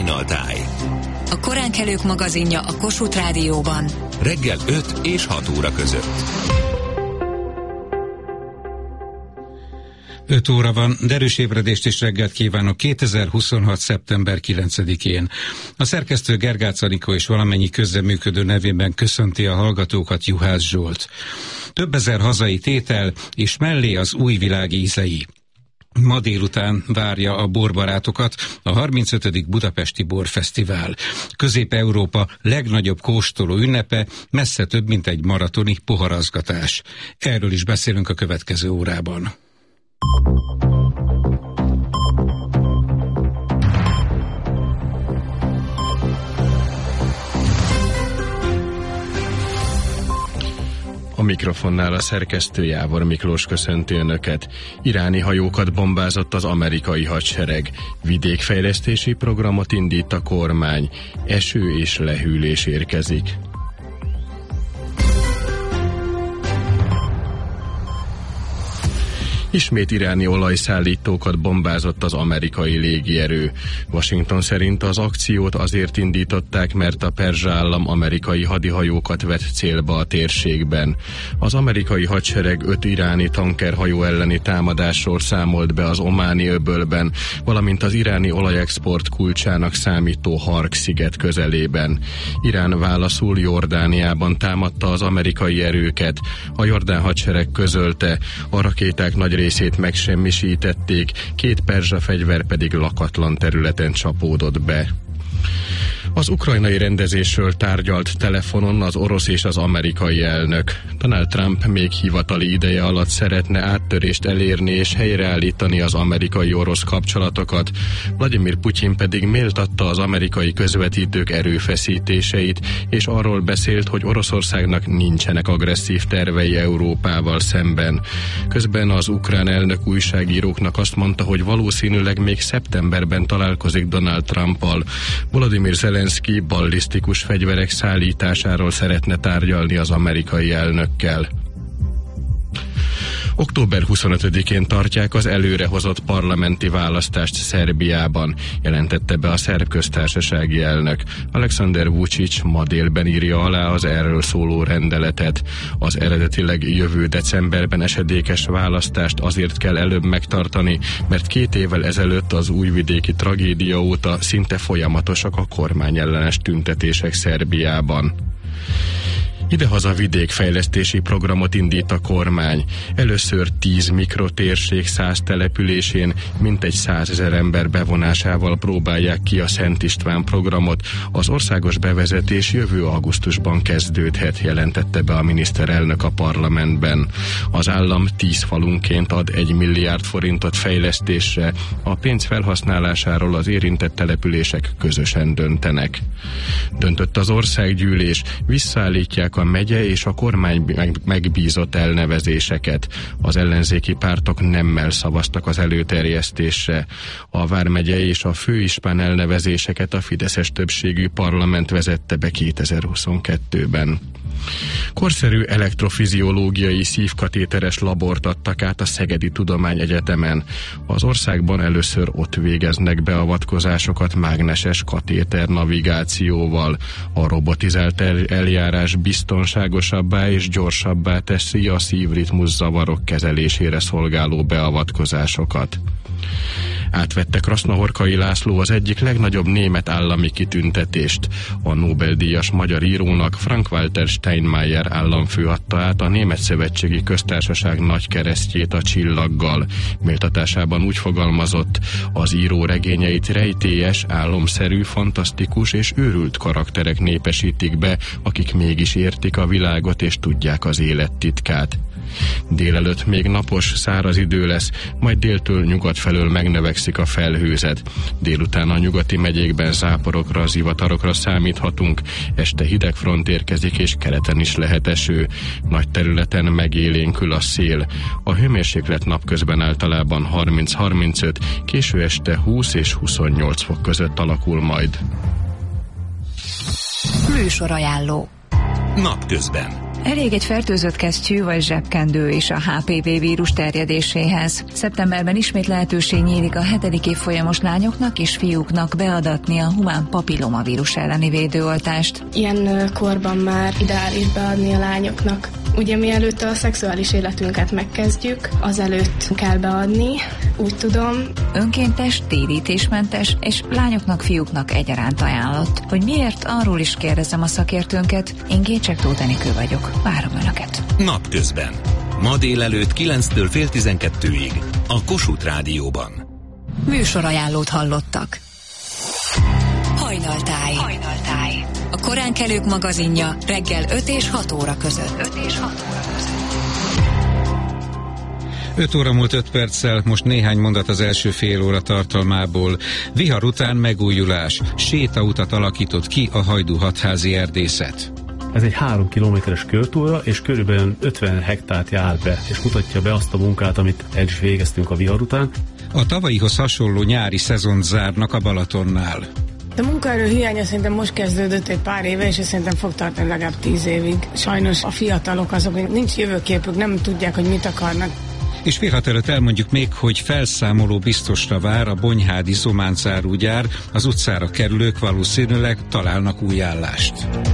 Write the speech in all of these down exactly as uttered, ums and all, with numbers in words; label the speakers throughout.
Speaker 1: Signaltáj.
Speaker 2: A koránkelők magazinja a Kossuth Rádióban.
Speaker 1: Reggel öt és hat óra között.
Speaker 3: öt óra van, derűs ébredést és reggelt kívánok kétezer-huszonhat. szeptember kilencedikén. A szerkesztő Gergács Anikó és valamennyi közreműködő nevében köszönti a hallgatókat Juhász Zsolt. Több ezer hazai tétel, és mellé az új világ ízei. Ma délután várja a borbarátokat a harmincötödik Budapesti Borfesztivál. Közép-Európa legnagyobb kóstoló ünnepe, messze több, mint egy maratoni poharazgatás. Erről is beszélünk a következő órában.
Speaker 4: A mikrofonnál a szerkesztő Jávor Miklós köszönti Önöket. Iráni hajókat bombázott az amerikai hadsereg. Vidékfejlesztési programot indít a kormány. Eső és lehűlés érkezik. Ismét iráni olajszállítókat bombázott az amerikai légierő. Washington szerint az akciót azért indították, mert a perzsa állam amerikai hadihajókat vett célba a térségben. Az amerikai hadsereg öt iráni tankerhajó elleni támadásról számolt be az Ománi öbölben, valamint az iráni olajexport kulcsának számító Hark-sziget közelében. Irán válaszul Jordániában támadta az amerikai erőket. A jordán hadsereg közölte, a rakéták nagy részét megsemmisítették, két perzsa fegyver pedig lakatlan területen csapódott be. Az ukrajnai rendezésről tárgyalt telefonon az orosz és az amerikai elnök. Donald Trump még hivatali ideje alatt szeretne áttörést elérni és helyreállítani az amerikai-orosz kapcsolatokat. Vladimir Putyin pedig méltatta az amerikai közvetítők erőfeszítéseit, és arról beszélt, hogy Oroszországnak nincsenek agresszív tervei Európával szemben. Közben az ukrán elnök újságíróknak azt mondta, hogy valószínűleg még szeptemberben találkozik Donald Trumpal. Volodymyr Zelenszky ballisztikus fegyverek szállításáról szeretne tárgyalni az amerikai elnökkel. október huszonötödikén tartják az előrehozott parlamenti választást Szerbiában, jelentette be a szerb köztársasági elnök. Alexander Vučić ma délben írja alá az erről szóló rendeletet. Az eredetileg jövő decemberben esedékes választást azért kell előbb megtartani, mert két évvel ezelőtt az újvidéki tragédia óta szinte folyamatosak a kormányellenes tüntetések Szerbiában. Idehaza vidékfejlesztési programot indít a kormány. Először tíz mikrotérség száz településén mintegy százezer ember bevonásával próbálják ki a Szent István programot. Az országos bevezetés jövő augusztusban kezdődhet, jelentette be a miniszterelnök a parlamentben. Az állam tíz falunként ad egy milliárd forintot fejlesztésre, a pénz felhasználásáról az érintett települések közösen döntenek. Döntött az országgyűlés, visszaállítják a megye és a kormány megbízott elnevezéseket. Az ellenzéki pártok nemmel szavaztak az előterjesztésre. A vármegye és a főispán elnevezéseket a fideszes többségű parlament vezette be kétezer-huszonkettőben. Korszerű elektrofiziológiai szívkatéteres labort adtak át a Szegedi Tudományegyetemen. Az országban először ott végeznek beavatkozásokat mágneses katéter navigációval. A robotizált eljárás biztonságosabbá és gyorsabbá teszi a szívritmus zavarok kezelésére szolgáló beavatkozásokat. Átvette Krasznahorkai László az egyik legnagyobb német állami kitüntetést. A Nobel-díjas magyar írónak Frank-Walter Steinmeier államfő adta át a Német Szövetségi Köztársaság nagykeresztjét a csillaggal. Méltatásában úgy fogalmazott, az író regényeit rejtélyes, álomszerű, fantasztikus és őrült karakterek népesítik be, akik mégis értik a világot és tudják az élet titkát. Délelőtt még napos, száraz idő lesz, majd déltől nyugat felől megnövekszik a felhőzet. Délután a nyugati megyékben záporokra, zivatarokra számíthatunk, este hideg front érkezik és keleten is lehet eső. Nagy területen megélénkül a szél. A hőmérséklet napközben általában harminc-harmincöt, késő este húsz és huszonnyolc fok között alakul majd.
Speaker 2: Műsorajánló.
Speaker 1: Napközben
Speaker 2: Elég egy fertőzött kesztyű vagy zsebkendő is a há pé vé vírus terjedéséhez. Szeptemberben ismét lehetőség nyílik a hetedik évfolyamos lányoknak és fiúknak beadatni a humán papillomavírus elleni védőoltást.
Speaker 5: Ilyen korban már ideális beadni a lányoknak. Ugye mielőtt a szexuális életünket megkezdjük, azelőtt kell beadni, úgy tudom.
Speaker 2: Önkéntes, térítésmentes és lányoknak, fiúknak egyaránt ajánlott. Hogy miért, arról is kérdezem a szakértőnket. Én Gécsek Tóth Enikő vagyok. Várom Önöket.
Speaker 1: Napközben. Ma délelőtt kilenctől fél tizenkettőig a Kossuth Rádióban.
Speaker 2: Műsorajánlót hallottak. Hajnaltáj. Hajnaltáj. A koránkelők magazinja reggel öt és hat óra között. öt és hat óra között.
Speaker 3: öt óra múlt öt perccel, most néhány mondat az első fél óra tartalmából. Vihar után megújulás. Sétautat alakított ki a Hajdú-Hatházi erdészet.
Speaker 6: Ez egy három kilométeres körtúra, és körülbelül ötven hektárt jár be, és mutatja be azt a munkát, amit el is végeztünk a vihar után.
Speaker 3: A tavalyihoz hasonló nyári szezont zárnak a Balatonnál.
Speaker 7: A munkaerő hiánya szerintem most kezdődött egy pár éve, és szerintem fog tartani legalább tíz évig. Sajnos a fiatalok azok, hogy nincs jövőképük, nem tudják, hogy mit akarnak.
Speaker 3: És félhat előtt elmondjuk még, hogy felszámoló biztosra vár a bonyhádi zománcárugyár, az utcára kerülők valószínűleg találnak új állást.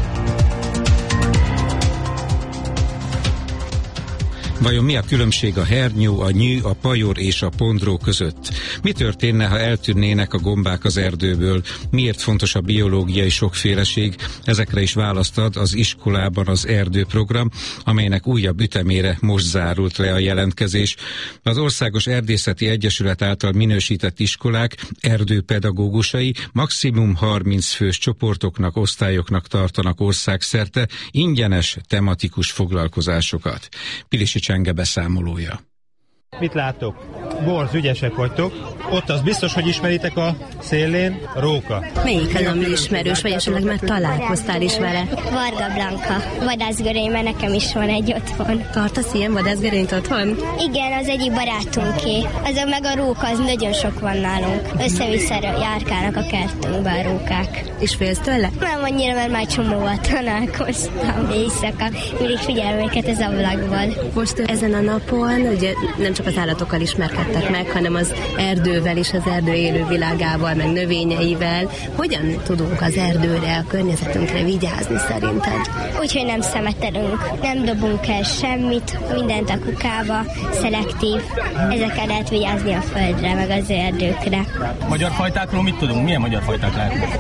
Speaker 3: Vajon mi a különbség a hernyó, a nyű, a pajor és a pondró között? Mi történne, ha eltűnnének a gombák az erdőből? Miért fontos a biológiai sokféleség? Ezekre is választ ad az iskolában az erdőprogram, amelynek újabb ütemére most zárult le a jelentkezés. Az Országos Erdészeti Egyesület által minősített iskolák erdőpedagógusai maximum harminc fős csoportoknak, osztályoknak tartanak országszerte ingyenes tematikus foglalkozásokat. Pilisi Csenge beszámolója.
Speaker 8: Mit látok? Borz, ügyesek vagytok. Ott az biztos, hogy ismeritek a szélén, a róka.
Speaker 9: Melyik az, ami ismerős, vagy esetleg már találkoztál is vele?
Speaker 10: Varga Blanka, vadászgörény, mert nekem is van egy otthon.
Speaker 9: Tartasz ilyen vadászgörényt otthon?
Speaker 10: Igen, az egyik barátunké. Az meg a róka, az nagyon sok van nálunk. Össze-vissza járkálnak a kertünkben a rókák.
Speaker 9: És félsz tőle?
Speaker 10: Nem annyira, mert már csomóval találkoztam éjszaka. Mindig figyelem őket az ablakból.
Speaker 9: Most ezen a napon ugye nem csak az állatokkal ismerkedtek meg, hanem az erdővel és az erdő élővilágával, meg növényeivel. Hogyan tudunk az erdőre, a környezetünkre vigyázni szerinted?
Speaker 10: Úgyhogy nem szemetelünk, nem dobunk el semmit, mindent a kukába, szelektív. Ezekkel lehet vigyázni a földre, meg az erdőkre.
Speaker 8: Magyar fajtákról mit tudunk? Milyen magyar fajták lehetnek?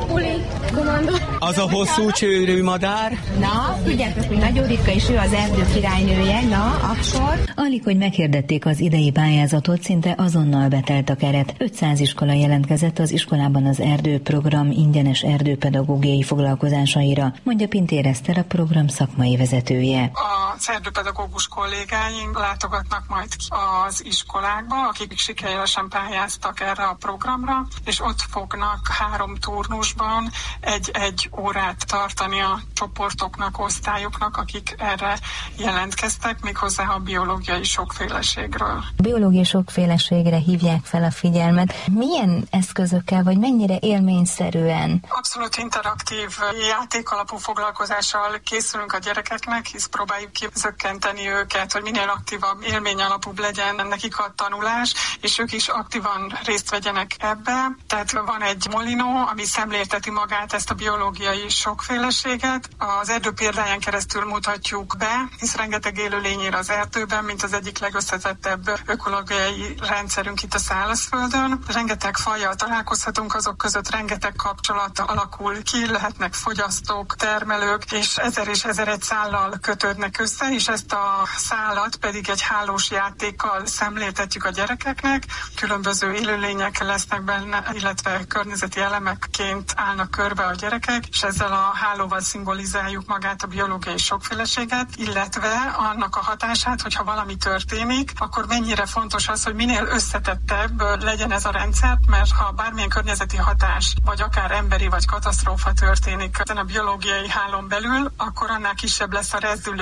Speaker 8: Az a hosszú csőrű madár?
Speaker 11: Na, tudjátok, hogy nagyon ritka, és ő az erdő királynője, na, akkor...
Speaker 12: Alig, hogy meghirdették az idei pályázatot, szinte azonnal betelt a keret. ötszáz iskola jelentkezett az iskolában az erdőprogram ingyenes erdőpedagógiai foglalkozásaira, mondja Pintér Eszter, a program szakmai vezetője.
Speaker 13: Az erdőpedagógus kollégáink látogatnak majd ki az iskolákba, akik sikeresen pályáztak erre a programra, és ott fognak három turnusban egy-egy órát tartani a csoportoknak, osztályoknak, akik erre jelentkeztek, méghozzá a biológiai sokféleségről.
Speaker 12: A biológiai sokféleségre hívják fel a figyelmet. Milyen eszközökkel, vagy mennyire élményszerűen?
Speaker 13: Abszolút interaktív játékalapú foglalkozással készülünk a gyerekeknek, hisz próbáljuk kizökkenteni őket, hogy minél aktívabb, élmény alapúbb legyen nekik a tanulás, és ők is aktívan részt vegyenek ebbe. Tehát van egy molinó, ami szemlélteti magát, ezt a biológiai sokféleséget. Az erdő példáján keresztül mutatjuk be, hisz rengeteg élőlény él az erdőben, mint az egyik legösszetettebb ökológiai rendszerünk itt a szárazföldön. Rengeteg fajjal találkozhatunk, azok között rengeteg kapcsolat alakul ki, lehetnek fogyasztók, termelők, és ezer és ezer egy szállal kötődnek össze, és ezt a szállat pedig egy hálós játékkal szemléltetjük a gyerekeknek. Különböző élőlények lesznek benne, illetve környezeti elemekként állnak körbe a gyerekek, és ezzel a hálóval szimbolizáljuk magát a biológiai sokféleséget, illetve annak a hatását, hogyha valami történik, akkor mennyire fontos az, hogy minél összetettebb legyen ez a rendszer, mert ha bármilyen környezeti hatás, vagy akár emberi, vagy katasztrófa történik ezen a biológiai hálón belül, akkor annál kisebb lesz a rezdülése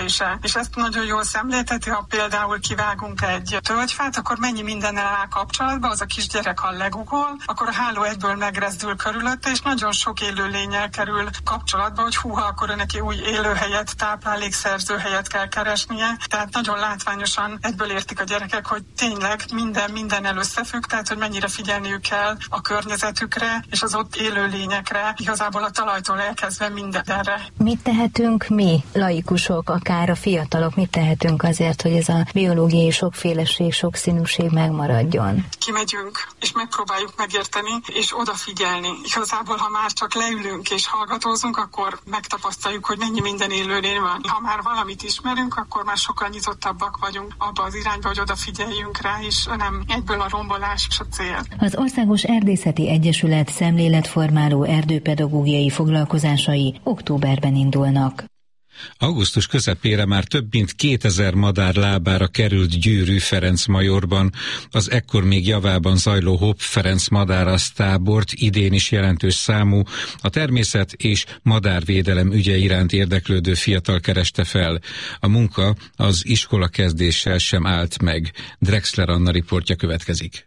Speaker 13: és ezt nagyon jól szemlélteti, ha például kivágunk egy tölgyfát, akkor mennyi mindennel áll kapcsolatban, az a kisgyerek, ha legugol, akkor a háló egyből megrezdül körülötte, és nagyon sok élőlénnyel kerül kapcsolatba, hogy húha, akkor neki új élőhelyet, táplálékszerző helyet kell keresnie. Tehát nagyon látványosan egyből értik a gyerekek, hogy tényleg minden mindennel összefügg, tehát hogy mennyire figyelniük kell a környezetükre és az ott élő lényekre, igazából a talajtól elkezdve mindenre.
Speaker 12: Mit tehetünk mi, laikusok, akár a fiatalok, mit tehetünk azért, hogy ez a biológiai sokféleség, sokszínűség megmaradjon?
Speaker 13: Kimegyünk, és megpróbáljuk megérteni, és odafigyelni. Igazából, ha már csak leülünk és hallgatózunk, akkor megtapasztaljuk, hogy mennyi minden élőlény van. Ha már valamit ismerünk, akkor már sokkal nyitottabbak vagyunk abba az irányba, hogy odafigyeljünk rá, és nem egyből a rombolás és a cél.
Speaker 12: Az Országos Erdészeti Egyesület szemléletformáló erdőpedagógiai foglalkozásai októberben indulnak.
Speaker 3: Augusztus közepére már több mint kétezer madár lábára került Győrű Ferencmajorban. Az ekkor még javában zajló Hopp Ferenc madárasztábort idén is jelentős számú, a természet és madárvédelem ügye iránt érdeklődő fiatal kereste fel. A munka az iskola kezdéssel sem állt meg. Drexler Anna riportja következik.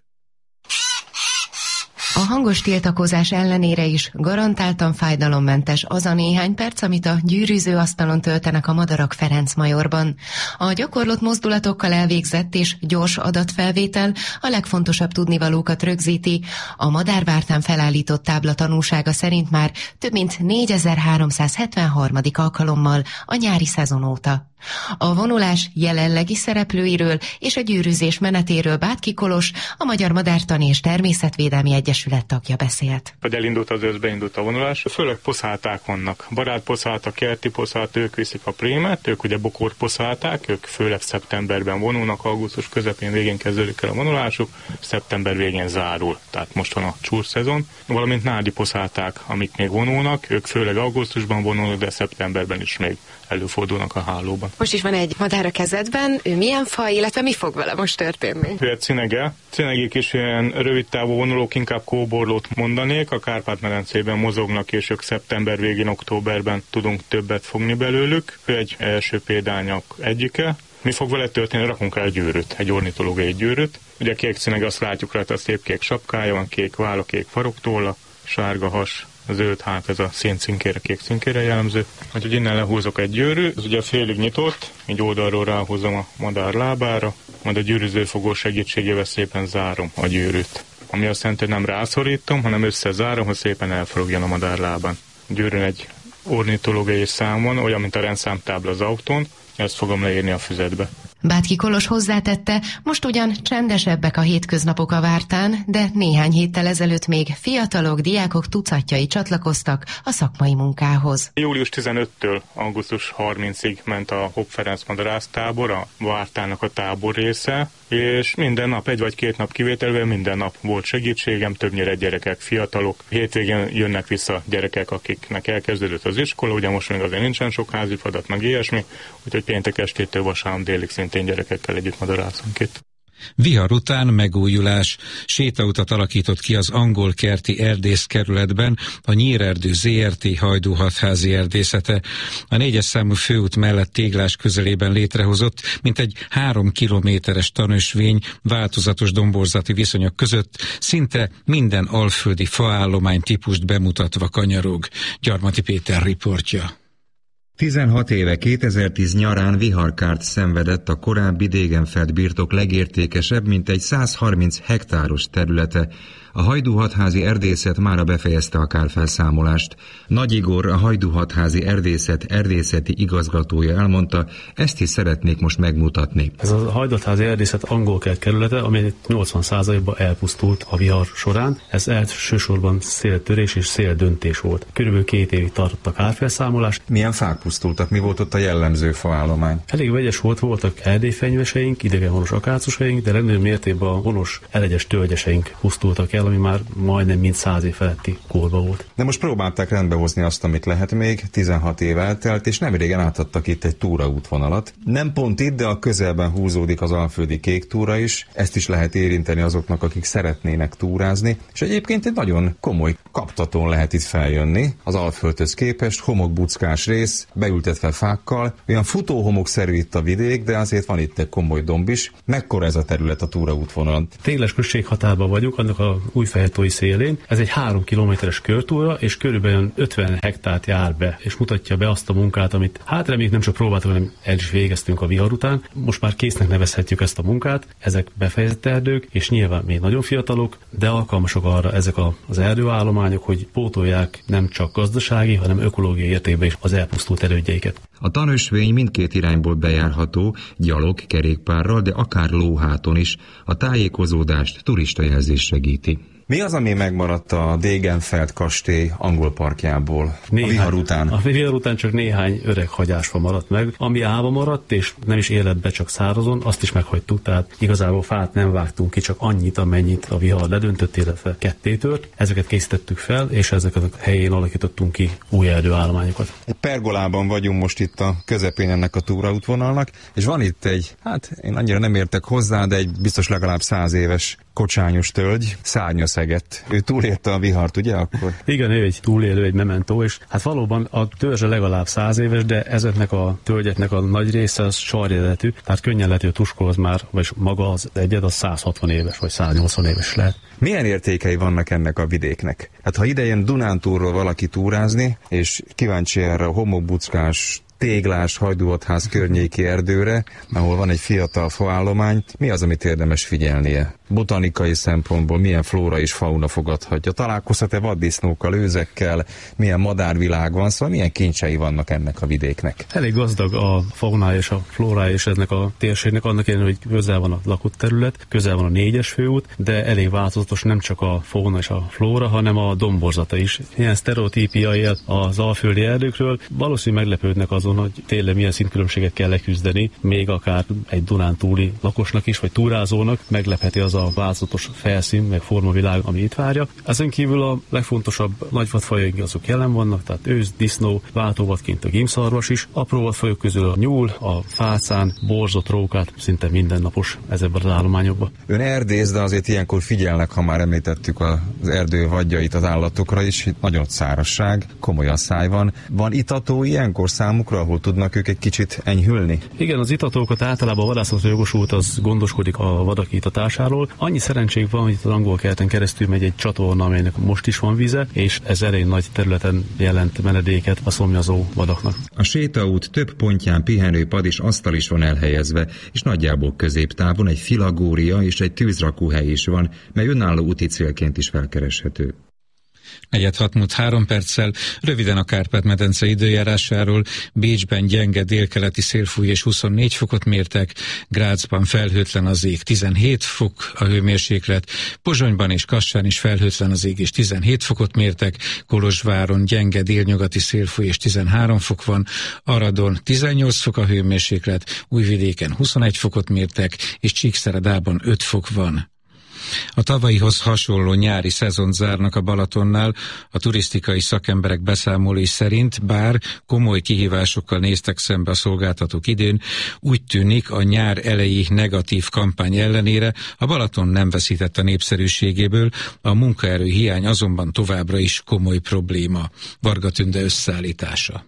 Speaker 14: A hangos tiltakozás ellenére is garantáltan fájdalommentes az a néhány perc, amit a gyűrűző asztalon töltenek a madarak Ferencmajorban. A gyakorlott mozdulatokkal elvégzett és gyors adatfelvétel a legfontosabb tudnivalókat rögzíti. A madárvártán felállított tábla tanúsága szerint már több mint négyezer-háromszázhetvenharmadik alkalommal a nyári szezon óta. A vonulás jelenlegi szereplőiről és a gyűrűzés menetéről Bátki Kolos, a Magyar Madártani és Természetvédelmi Egyesület tagja beszélt.
Speaker 15: Hogy elindult az ősz, beindult a vonulás, főleg poszálták vannak. Barátposzáltak, kerti poszát, ők viszik a prémet, ők ugye bokorposzálták, ők főleg szeptemberben vonulnak, augusztus közepén végén kezdődik el a vonulásuk, szeptember végén zárul, tehát most van a csúrszezon. Valamint nádi poszálták, amik még vonulnak, ők főleg augusztusban vonulnak, de szeptemberben is még előfordulnak a hálóban.
Speaker 14: Most is van egy madár a kezedben, ő milyen faj, illetve mi fog vele most történni?
Speaker 15: Ő egy cinege. Cinegék is ilyen rövid távú vonulók, inkább kóborlót mondanék, a Kárpát-medencében mozognak, és ők szeptember végén, októberben tudunk többet fogni belőlük. Ő egy első példányok egyike. Mi fog vele történni? Rakunk rá egy gyűrűt, egy ornitológiai gyűrűt. Ugye kék cinege, azt látjuk rá, a szép kék sapkája van, kék válla, kék faroktolla, sárga has, a zöld hát, ez a széncinkére, kék cinkére jellemző. Hogy innen lehúzok egy gyűrű, ez ugye félig nyitott, így oldalról ráhúzom a madár lábára, majd a gyűrűzőfogó segítségével szépen zárom a gyűrűt. Ami azt jelenti, hogy nem rászorítom, hanem összezárom, hogy szépen elforogjon a madár lábán. A gyűrűn egy ornitológiai szám van, olyan, mint a rendszámtábla az autón, ezt fogom leírni a füzetbe.
Speaker 14: Bátki Kolos hozzátette, most ugyan csendesebbek a hétköznapok a vártán, de néhány héttel ezelőtt még fiatalok, diákok tucatjai csatlakoztak a szakmai munkához.
Speaker 15: július tizenötödikétől augusztus harmincadikáig ment a Hopp Ferenc madarásztábor, a vártának a tábor része, és minden nap, egy vagy két nap kivételvel minden nap volt segítségem, többnyire gyerekek, fiatalok. Hétvégén jönnek vissza gyerekek, akiknek elkezdődött az iskola, ugye most még azért nincsen sok házi feladat, meg ilyesmi, úgyhogy péntek estétől vasárnap délig szintén gyerekekkel együtt madarászunk itt.
Speaker 3: Vihar után megújulás. Sétautat alakított ki az Angol Kerti Erdészkerületben a Nyírerdő zé er té Hajdú-Hatházi erdészete. A négyes számú főút mellett Téglás közelében létrehozott, mint egy három kilométeres tanösvény változatos domborzati viszonyok között szinte minden alföldi faállomány típust bemutatva kanyarog. Gyarmati Péter riportja.
Speaker 16: tizenhat éve kétezer-tíz nyarán viharkárt szenvedett a korábbi Degenfeld birtok legértékesebb, mintegy száz harminc hektáros területe. A Hajdú-Hatházi erdészet mára befejezte a kárfelszámolást. Nagy Igor, a Hajdú-Hatházi erdészet erdészeti igazgatója elmondta, ezt is szeretnék most megmutatni.
Speaker 6: Ez a Hajdú-Hatházi erdészet angol kert kerülete, ami nyolcvan százalékban elpusztult a vihar során. Ez elsősorban széltörés és széldöntés volt. Körülbelül két évig tartott a kárfelszámolás.
Speaker 16: Milyen fák pusztultak? Mi volt ott a jellemző faállomány?
Speaker 6: Elég vegyes volt, voltak erdélyfenyveseink, idegenhonos akácusaink, de legnagyobb mértékben a honos elegyes tölgyeseink pusztultak el, ami már majdnem mind száz év feletti korban volt.
Speaker 16: De most próbálták rendbehozni azt, amit lehet még, tizenhat év eltelt, és nemrégen átadtak itt egy túraútvonalat. Nem pont itt, de a közelben húzódik az alföldi kék túra is, ezt is lehet érinteni azoknak, akik szeretnének túrázni, és egyébként egy nagyon komoly kaptatón lehet itt feljönni, az Alföldhöz képest, homokbuckás rész, beültetve fákkal, olyan futóhomokszerű itt a vidék, de azért van itt egy komoly domb is. Mekkora ez a terület a túraútvonalon?
Speaker 6: Téles községhatárban vagyunk, annak a Újfehértói szélén. Ez egy három kilométeres körtúra, és körülbelül ötven hektárt jár be, és mutatja be azt a munkát, amit hát reméljük nem csak próbáltunk, hanem el is végeztünk a vihar után. Most már késznek nevezhetjük ezt a munkát. Ezek befejezett erdők, és nyilván még nagyon fiatalok, de alkalmasok arra ezek az erdőállományok, hogy pótolják nem csak gazdasági, hanem ökológiai értékben is az elpusztult erődjeiket.
Speaker 16: A tanösvény mindkét irányból bejárható, gyalog, kerékpárral, de akár lóháton is. A tájékozódást turistajelzés segíti. Mi az, ami megmaradt a Degenfeld kastély angol parkjából néhány, a vihar után?
Speaker 6: A vihar után csak néhány öreg hagyásfa maradt meg. Ami állva maradt, és nem is életbe, csak szárazon, azt is meghagytuk. Tehát igazából fát nem vágtunk ki, csak annyit, amennyit a vihar ledöntött, illetve kettétört. Ezeket készítettük fel, és ezeket a helyén alakítottunk ki új erdőállományokat.
Speaker 16: Egy pergolában vagyunk most itt a közepén ennek a túraútvonalnak, és van itt egy, hát én annyira nem értek hozzá, de egy biztos legalább száz éves kocsányos tölgy, szárnyaszegett. Ő túlélte a vihart, ugye akkor?
Speaker 6: Igen, ő egy túlélő, egy mementó, és hát valóban a törzse legalább száz éves, de ezeknek a tölgyeknek a nagy része az sarjeletű, tehát könnyen lehet, hogy a tuskóhoz már, vagy maga az egyed, az száz hatvan éves, vagy száz nyolcvan éves lehet.
Speaker 16: Milyen értékei vannak ennek a vidéknek? Hát ha idejön Dunántúlról valaki túrázni, és kíváncsi erre a homokbuckás, téglás Hajdúhatház környéki erdőre, ahol van egy fiatal faállomány, mi az, amit érdemes figyelnie? Botanikai szempontból milyen flóra és fauna fogadhatja? Találkozhat-e vaddisznókkal, őzekkel, milyen madárvilág van, szóval milyen kincsei vannak ennek a vidéknek?
Speaker 6: Elég gazdag a faunája és a flórája és ennek a térségnek, annak ellenére, hogy közel van a lakott terület, közel van a négyes főút, de elég változatos nem csak a fauna és a flóra, hanem a domborzata is. Ilyen sztereotípia él az alföldi erdőkről, valószínűleg meglepődnek azon, hogy tényleg milyen szintkülönbséget kell leküzdeni, még akár egy dunántúli lakosnak is, vagy túrázónak meglepheti az a változatos felszín, meg formavilág, ami itt várja. Ezen kívül a legfontosabb nagyvadfajok azok jelen vannak, tehát ősz, disznó, váltóvadként a gímszarvas is. Apró vadfajok közül a nyúl, a fácán, borzot, rókát szinte mindennapos ezekben az állományokban.
Speaker 16: Ön erdész, de azért ilyenkor figyelnek, ha már említettük az erdő vadjait az állatokra is, itt nagyon szárasság, komoly asszály van. Van itató ilyenkor számukra, ahol tudnak ők egy kicsit enyhülni?
Speaker 6: Igen, az itatókat általában a vadászatra jogosult az gondoskodik a vadak itatásáról. Annyi szerencség van, hogy itt az angol kerten keresztül megy egy csatorna, amelynek most is van vize, és ez elég nagy területen jelent menedéket a szomjazó vadaknak.
Speaker 16: A sétaút több pontján pihenőpad és asztal is van elhelyezve, és nagyjából középtávon egy filagória és egy tűzrakóhely is van, mely önálló úti célként is felkereshető.
Speaker 3: Negyed hat múlt három perccel, röviden a Kárpát-medence időjárásáról. Bécsben gyenge délkeleti szél fúj és huszonnégy fokot mértek, Grazban felhőtlen az ég, tizenhét fok a hőmérséklet, Pozsonyban és Kassán is felhőtlen az ég és tizenhét fokot mértek, Kolozsváron gyenge délnyugati szél fúj és tizenhárom fok van, Aradon tizennyolc fok a hőmérséklet, Újvidéken huszonegy fokot mértek, és Csíkszeredában öt fok van. A tavalyihoz hasonló nyári szezont zárnak a Balatonnál, a turisztikai szakemberek beszámolói szerint, bár komoly kihívásokkal néztek szembe a szolgáltatók idén, úgy tűnik a nyár eleji negatív kampány ellenére a Balaton nem veszített a népszerűségéből, a munkaerő hiány azonban továbbra is komoly probléma. Varga Tünde összeállítása.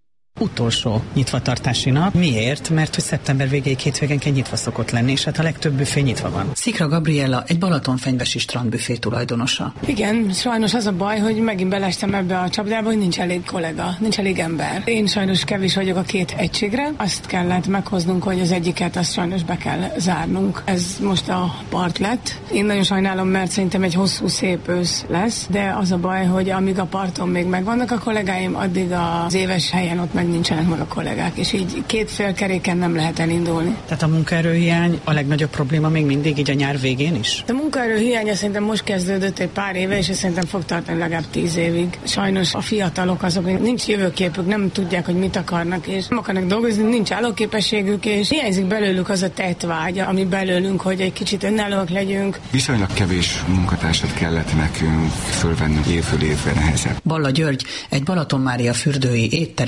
Speaker 17: Utolsó nyitvatartási nap. Miért? Mert hogy szeptember végéig hétvégenként nyitva szokott lenni, és hát a legtöbb büfé nyitva van. Szikra Gabriella, egy balatonfenyvesi strandbüfé tulajdonosa.
Speaker 7: Igen, sajnos az a baj, hogy megint belestem ebbe a csapdába, hogy nincs elég kollega, nincs elég ember. Én sajnos kevés vagyok a két egységre, azt kellett meghoznunk, hogy az egyiket azt sajnos be kell zárnunk. Ez most a part lett. Én nagyon sajnálom, mert szerintem egy hosszú, szép ősz lesz, de az a baj, hogy amíg a parton még megvannak a kollégáim, addig az éves helyen ott meg nincsenek meg a kollégák, és így két fél keréken nem lehet elindulni.
Speaker 17: Tehát a munkaerőhiány a legnagyobb probléma még mindig így a nyár végén is?
Speaker 7: A munkaerőhiánya szerintem most kezdődött egy pár éve, és szerintem fog tartani legalább tíz évig. Sajnos a fiatalok azok, nincs jövőképük, nem tudják, hogy mit akarnak, és nem akarnak dolgozni, nincs állóképességük, és hiányzik belőlük az a tettvágy, ami belőlünk, hogy egy kicsit önállóak legyünk.
Speaker 18: Viszonylag kevés munkatársat kellett nekünk fölvennünk évről évre nehezebb.
Speaker 17: Balla György, egy Balaton Mária fürdői étterem és panzió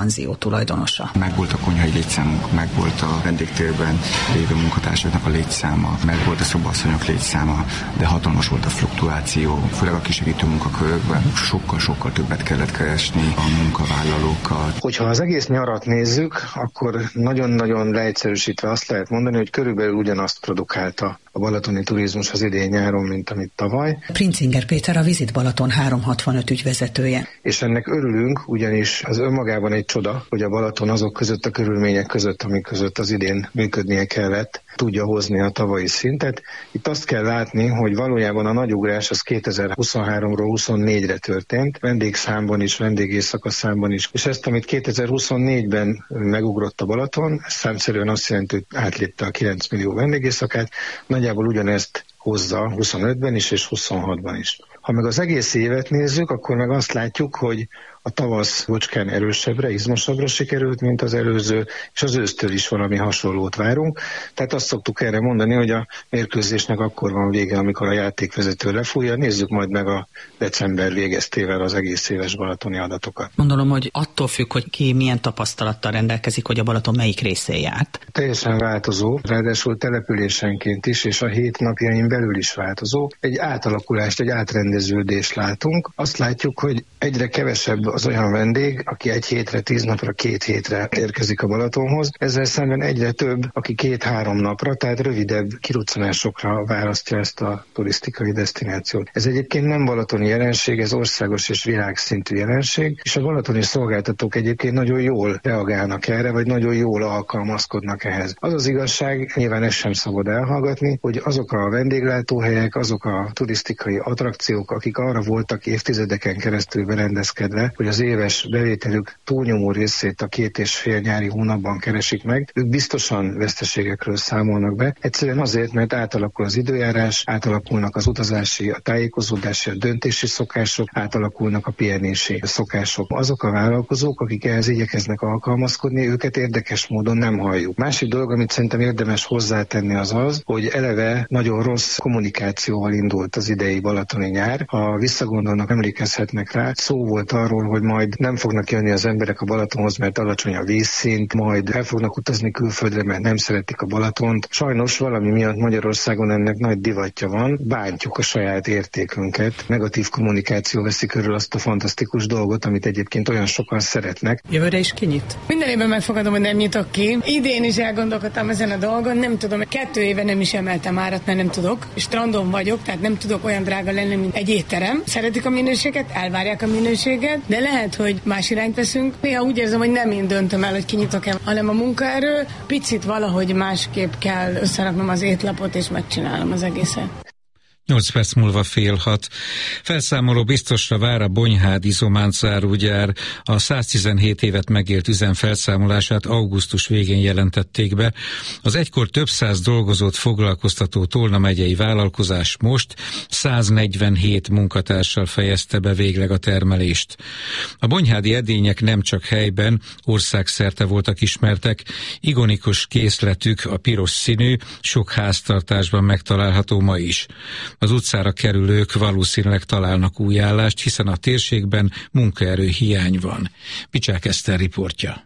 Speaker 17: panzió tulajdonosa.
Speaker 18: Megvolt a konyhai létszámunk, megvolt a vendégtérben lévő munkatársaknak a létszáma, megvolt a szobasszonyok létszáma, de hatalmas volt a fluktuáció, főleg a kisegítő munkakörökben. Sokkal-sokkal többet kellett keresni a munkavállalókkal.
Speaker 19: Hogyha az egész nyarat nézzük, akkor nagyon-nagyon leegyszerűsítve azt lehet mondani, hogy körülbelül ugyanazt produkálta a balatoni turizmus az idén nyáron, mint amit tavaly.
Speaker 17: Princinger Péter a Visit Balaton háromszázhatvanöt ügyvezetője.
Speaker 19: És ennek örülünk, ugyanis az önmagában egy csoda, hogy a Balaton azok között a körülmények között, amik között az idén működnie kellett, tudja hozni a tavalyi szintet. Itt azt kell látni, hogy valójában a nagyugrás az kétezer-huszonháromról huszonnégyre történt, vendégszámban is, vendégészakaszámban is. És ezt, amit kétezer-huszonnégyben megugrott a Balaton, ez számszerűen azt jelenti, hogy átlépte a kilenc millió vendégészakát, nagyjából ugyanezt hozza huszonötben is és huszonhatban is. Ha meg az egész évet nézzük, akkor meg azt látjuk, hogy a tavasz bocskán erősebbre, izmosabbra sikerült, mint az előző, és az ősztől is valami hasonlót várunk. Tehát azt szoktuk erre mondani, hogy a mérkőzésnek akkor van vége, amikor a játékvezető lefújja. Nézzük majd meg a december végeztével az egész éves balatoni adatokat.
Speaker 17: Gondolom, hogy attól függ, hogy ki milyen tapasztalattal rendelkezik, hogy a Balaton melyik részén járt.
Speaker 19: Teljesen változó, ráadásul településenként is, és a hét napjain belül is változó. Egy átalakulást, egy átrendeződést látunk. Azt látjuk, hogy egyre kevesebb az olyan vendég, aki egy hétre, tíz napra, két hétre érkezik a Balatonhoz. Ezzel szemben egyre több, aki két-három napra, tehát rövidebb kiruccanásokra választja ezt a turisztikai desztinációt. Ez egyébként nem balatoni jelenség, ez országos és világszintű jelenség, és a balatoni szolgáltatók egyébként nagyon jól reagálnak erre, vagy nagyon jól alkalmazkodnak ehhez. Az az igazság, nyilván ezt sem szabad elhallgatni, hogy azok a vendéglátóhelyek, azok a turisztikai attrakciók, akik arra voltak évtizedeken keresztül berendezkedve, hogy az éves bevételük túlnyomó részét a két és fél nyári hónapban keresik meg, ők biztosan veszteségekről számolnak be. Egyszerűen azért, mert átalakul az időjárás, átalakulnak az utazási, a tájékozódási, a döntési szokások, átalakulnak a pihenési szokások. Azok a vállalkozók, akik ehhez igyekeznek alkalmazkodni, őket érdekes módon nem halljuk. Másik dolog, amit szerintem érdemes hozzátenni, az az, hogy eleve nagyon rossz kommunikációval indult az idei balatoni nyár. Ha visszagondolnak, emlékezhetnek rá, szó volt arról, hogy majd nem fognak jönni az emberek a Balatonhoz, mert alacsony a vízszint, majd el fognak utazni külföldre, mert nem szeretik a Balatont. Sajnos valami miatt Magyarországon ennek nagy divatja van, bántjuk a saját értékünket. Negatív kommunikáció veszi körül azt a fantasztikus dolgot, amit egyébként olyan sokan szeretnek.
Speaker 17: Jövőre is kinyit?
Speaker 7: Minden évben megfogadom, hogy nem nyitok ki. Idén is elgondolkodtam ezen a dolgon, nem tudom, kettő éve nem is emeltem árat, mert nem tudok. Strandon vagyok, tehát nem tudok olyan drága lenni, mint egy étterem. Szeretik a minőséget, elvárják a minőséget, de lehet, hogy más irányt veszünk. Néha úgy érzem, hogy nem én döntöm el, hogy kinyitok-e, hanem a munkaerő. Picit valahogy másképp kell összeraknom az étlapot, és megcsinálom az egészet.
Speaker 3: nyolc perc múlva fél hat. Felszámoló biztosra vár a Bonyhádi zománczárógyár. A száztizenhét évet megélt üzem felszámolását augusztus végén jelentették be. Az egykor több száz dolgozót foglalkoztató Tolna megyei vállalkozás most száznegyvenhét munkatársal fejezte be végleg a termelést. A bonyhádi edények nem csak helyben, országszerte voltak ismertek. Ikonikus készletük, a piros színű, sok háztartásban megtalálható ma is. Az utcára kerülők valószínűleg találnak új állást, hiszen a térségben munkaerő hiány van. Picsák Eszter riportja.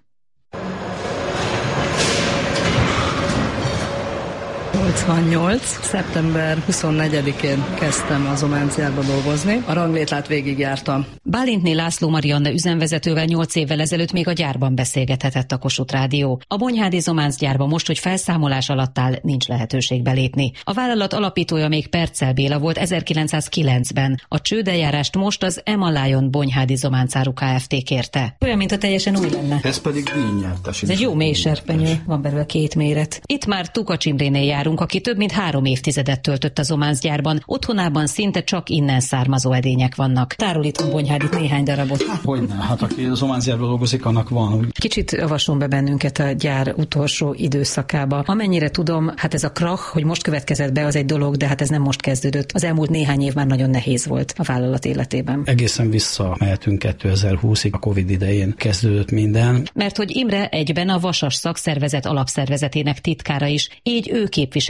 Speaker 20: nyolcvannyolc. szeptember huszonnegyedikén kezdtem a zománcgyárba dolgozni. A ranglétlát végigjártam.
Speaker 21: Bálintné László Marianna üzemvezetővel nyolc évvel ezelőtt még a gyárban beszélgethetett a Kossuth Rádió. A Bonyhádi zománcgyárba most, hogy felszámolás alatt áll, nincs lehetőség belépni. A vállalat alapítója még Perccel Béla volt ezerkilencszázkilencben. A csődeljárást most az Emma Lion Bonyhádi Zománcáru Kft. Kérte. Olyan, mint a teljesen új lenne.
Speaker 22: Ez pedig díjnyertes.
Speaker 21: Ez egy jó mély serpenyő, van belőle két méret. Itt már Tukacs Imrénél járunk, aki több mint három évtizedet töltött a zománcgyárban. Otthonában szinte csak innen származó edények vannak. Tárol itt a Bonyhádit néhány darabot.
Speaker 22: Hogyne, hát aki a zománcgyárban dolgozik, annak van.
Speaker 21: Kicsit avasson be bennünket a gyár utolsó időszakába. Amennyire tudom, hát ez a krach, hogy most következett be, az egy dolog, de hát ez nem most kezdődött. Az elmúlt néhány év már nagyon nehéz volt a vállalat életében.
Speaker 22: Egészen visszamehetünk kétezer-húszig, a Covid idején kezdődött minden.
Speaker 21: Mert hogy Imre egyben a Vasas szakszervezet alapszervezetének titkára is, így ő képvisel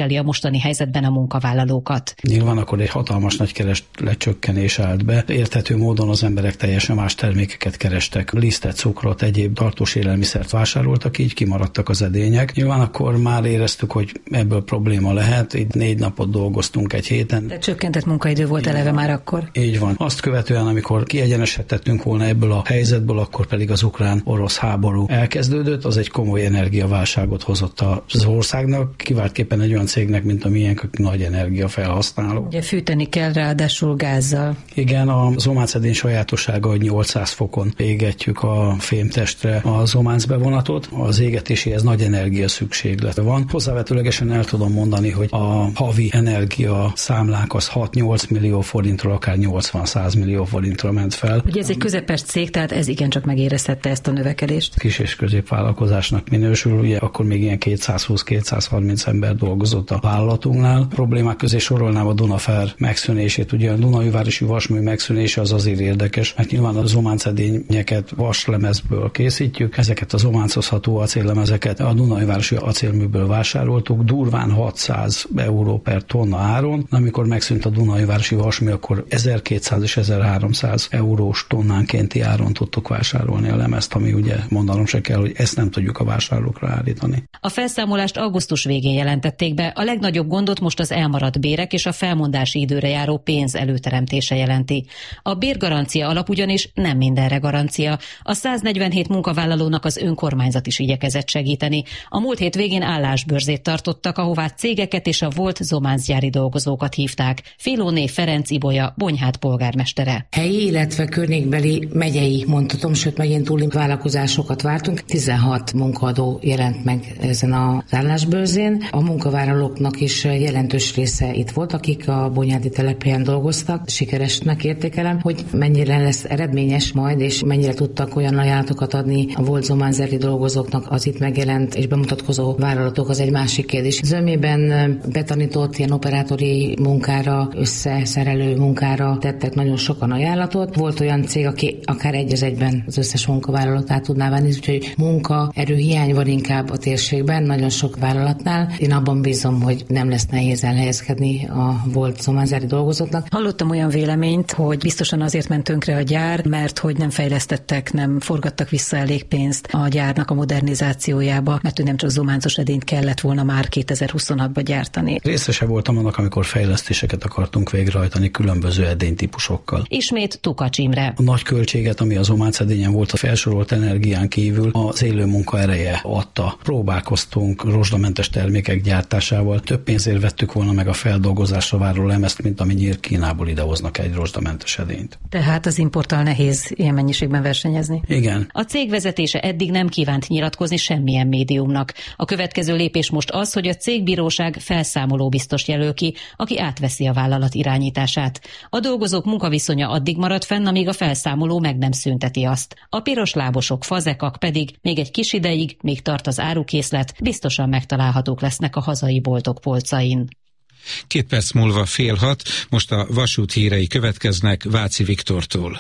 Speaker 21: viseli a mostani helyzetben a munkavállalókat.
Speaker 22: Nyilván akkor egy hatalmas nagy keresletcsökkenés állt be. Érthető módon az emberek teljesen más termékeket kerestek. Lisztet, cukrot, egyéb tartós élelmiszert vásároltak, így kimaradtak az edények. Nyilván akkor már éreztük, hogy ebből probléma lehet. Így négy napot dolgoztunk egy héten.
Speaker 21: De csökkentett munkaidő volt eleve már akkor.
Speaker 22: Így van. Azt követően, amikor kiegyenesedtettünk volna ebből a helyzetből, akkor pedig az ukrán-orosz háború elkezdődött, az egy komoly energiaválságot hozott az országnak, kiváltképpen egy olyan cégnek, mint a miénk, akik nagy energiafelhasználó.
Speaker 21: Ugye fűteni kell ráadásul gázzal.
Speaker 22: Igen, a zománcedény sajátossága, hogy nyolcszáz fokon égetjük a fémtestre a zománcbevonatot. Az égetéséhez nagy energia szükséglet van. Hozzávetőlegesen el tudom mondani, hogy a havi energia számlánk az hat-nyolc millió forintról, akár nyolcvan-száz millió forintra ment fel.
Speaker 21: Ugye ez egy közepes cég, tehát ez igencsak megérezhette ezt a növekedést.
Speaker 22: Kis és középvállalkozásnak minősül, ugye akkor még ilyen kétszázhúsz-kétszázharminc ember dolgozott a vállalatunknál. Problémák közé sorolnám a Dunafer megszűnését. Ugye a Dunaújvárosi vasmű megszűnése az azért érdekes, mert nyilván a zománcedényeket vaslemezből készítjük, ezeket a zománcozható acéllemezeket a Dunaújvárosi acélműből vásároltuk, durván hatszáz euró per tonna áron. Amikor megszűnt a Dunaújvárosi vasmű, akkor ezerkétszáz és ezerháromszáz eurós tonnánkénti áron tudtuk vásárolni a lemezt, ami ugye mondanom se kell, hogy ezt nem tudjuk a vásárlókra állítani.
Speaker 21: A felszámolást augusztus végén jelentették be, a legnagyobb gondot most az elmaradt bérek és a felmondási időre járó pénz előteremtése jelenti. A bérgarancia alap ugyanis nem mindenre garancia. A száznegyvenhét munkavállalónak az önkormányzat is igyekezett segíteni. A múlt hét végén állásbörzét tartottak, ahová cégeket és a volt zománcgyári dolgozókat hívták. Filóné Ferenc Ibolya, Bonyhád polgármestere.
Speaker 4: Helyi, illetve környékbeli megyei, mondhatom, sőt megyén túli vállalkozásokat vártunk. tizenhat munkaadó jelent meg ezen az állásbörzén. A munkavállalóknak is jelentős része itt volt, akik a bonyhádi telephelyen dolgoztak. Sikeresnek értékelem, hogy mennyire lesz eredményes majd, és mennyire tudtak olyan ajánlatokat adni a volt zománcgyári dolgozóknak az itt megjelent és bemutatkozó vállalatok, az egy másik kérdés. Zömében betanított ilyen operátori munkára, összeszerelő munkára tettek nagyon sokan ajánlatot. Volt olyan cég, aki akár egy az egyben az összes munkavállalót tudná venni, úgyhogy munkaerőhiány van inkább a térségben, nagyon sok vállalatnál. Én abban bízom, hogy nem lesz nehéz elhelyezkedni a volt zománcgyári dolgozóknak.
Speaker 21: Hallottam olyan véleményt, hogy biztosan azért ment tönkre a gyár, mert hogy nem fejlesztettek, nem forgattak vissza elég pénzt a gyárnak a modernizációjába, mert hogy nem csak zománcos edényt kellett volna már kétezer-huszonhatban gyártani.
Speaker 22: Részese voltam annak, amikor fejlesztéseket akartunk végrehajtani különböző edénytípusokkal.
Speaker 21: Ismét Tukacs Imre.
Speaker 22: A nagy költséget, ami a zománcedényen volt a felsorolt energián kívül, az élő munka ereje adta. Próbálkoztunk rozsdamentes termékek gyártásával. Több pénzért vettük volna meg a feldolgozásra váró lemezt, mint ami nyír Kínából idehoznak egy rozsdamentes edényt.
Speaker 21: Tehát az importtal nehéz ilyen mennyiségben versenyezni.
Speaker 22: Igen.
Speaker 21: A cég vezetése eddig nem kívánt nyilatkozni semmilyen médiumnak. A következő lépés most az, hogy a cégbíróság felszámoló biztost jelöl ki, aki átveszi a vállalat irányítását. A dolgozók munkaviszonya addig marad fenn, amíg a felszámoló meg nem szünteti azt. A piros lábosok, fazekak pedig még egy kis ideig, még tart az árukészlet, biztosan megtalálhatók lesznek a hazai boltok polcain.
Speaker 3: Két perc múlva fél hat, most a vasút hírei következnek Váci Viktortól.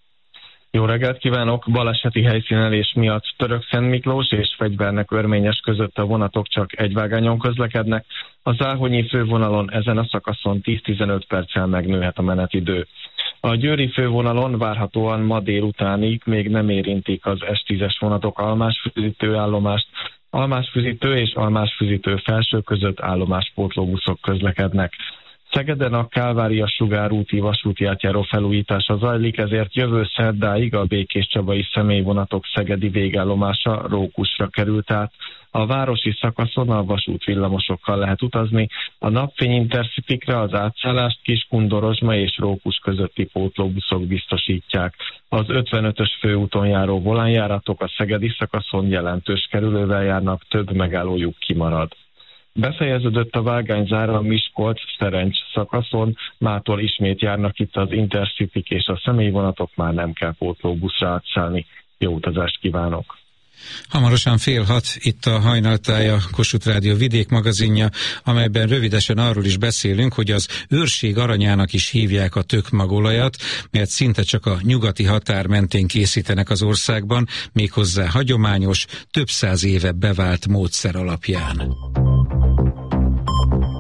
Speaker 5: Jó reggelt kívánok! Baleseti helyszínelés miatt Törökszentmiklós és Fegyvernek Örményes között a vonatok csak egyvágányon közlekednek. A záhonyi fővonalon ezen a szakaszon tíz-tizenöt perccel megnőhet a menetidő. A győri fővonalon várhatóan ma délutánig még nem érintik az es tízes vonatok Almásfüzítő állomást, Almásfüzítő és Almásfüzítő felső között állomáspótlóbuszok közlekednek. Szegeden a Kálvária sugárúti vasúti átjáró felújítása zajlik, ezért jövő szerdáig a Békéscsabai személyvonatok szegedi végállomása Rókusra került át. A városi szakaszon a vasút villamosokkal lehet utazni, a Napfény Intercitykre az átszállást Kiskun-Dorozsma és Rókus közötti pótlóbuszok biztosítják. Az ötvenötös főúton járó volánjáratok a szegedi szakaszon jelentős kerülővel járnak, több megállójuk kimarad. Befejeződött a vágányzár a Miskolc-Szerencs szakaszon, mától ismét járnak itt az Intercityk és a személyvonatok, már nem kell pótlóbuszra átszállni. Jó utazást kívánok!
Speaker 3: Hamarosan fél hat, itt a Hajnaltája Kossuth Rádió vidék magazinja, amelyben rövidesen arról is beszélünk, hogy az őrség aranyának is hívják a tökmagolajat, mert szinte csak a nyugati határ mentén készítenek az országban, méghozzá hagyományos, több száz éve bevált módszer alapján.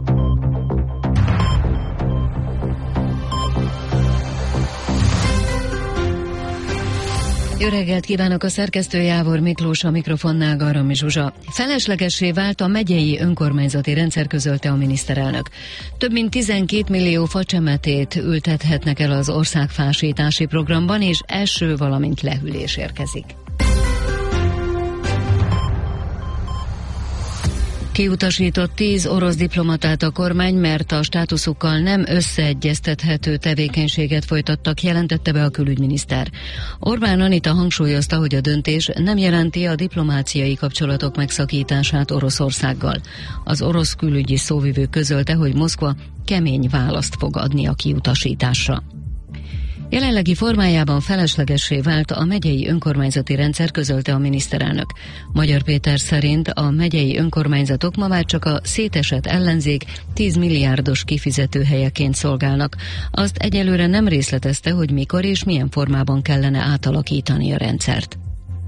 Speaker 21: Jó reggelt kívánok, a szerkesztő Jávor Miklós, a mikrofonnál Garami Zsuzsa. Feleslegessé vált a megyei önkormányzati rendszer, közölte a miniszterelnök. Több mint tizenkét millió facsemetét ültethetnek el az országfásítási programban, és eső, valamint lehűlés érkezik. Kiutasított tíz orosz diplomatát a kormány, mert a státuszukkal nem összeegyeztethető tevékenységet folytattak, jelentette be a külügyminiszter. Orbán Anita hangsúlyozta, hogy a döntés nem jelenti a diplomáciai kapcsolatok megszakítását Oroszországgal. Az orosz külügyi szóvivő közölte, hogy Moszkva kemény választ fog adni a kiutasításra. Jelenlegi formájában feleslegessé vált a megyei önkormányzati rendszer, közölte a miniszterelnök. Magyar Péter szerint a megyei önkormányzatok ma már csak a szétesett ellenzék tíz milliárdos kifizetőhelyeként szolgálnak. Azt egyelőre nem részletezte, hogy mikor és milyen formában kellene átalakítani a rendszert.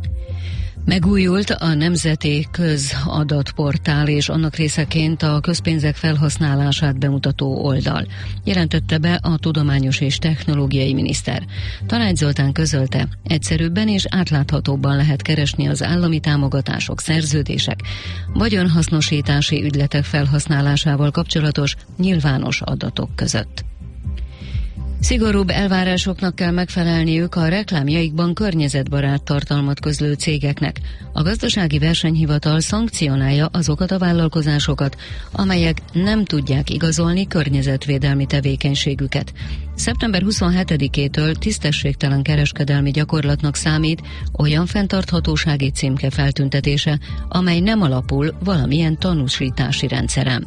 Speaker 21: Megújult a Nemzeti Közadatportál és annak részeként a közpénzek felhasználását bemutató oldal, jelentette be a tudományos és technológiai miniszter. Tanács Zoltán közölte, egyszerűbben és átláthatóbban lehet keresni az állami támogatások, szerződések, vagyonhasznosítási ügyletek felhasználásával kapcsolatos nyilvános adatok között. Szigorúbb elvárásoknak kell megfelelniük a reklámjaikban környezetbarát tartalmat közlő cégeknek. A Gazdasági Versenyhivatal szankcionálja azokat a vállalkozásokat, amelyek nem tudják igazolni környezetvédelmi tevékenységüket. szeptember huszonhetedikétől tisztességtelen kereskedelmi gyakorlatnak számít olyan fenntarthatósági címke feltüntetése, amely nem alapul valamilyen tanúsítási rendszeren.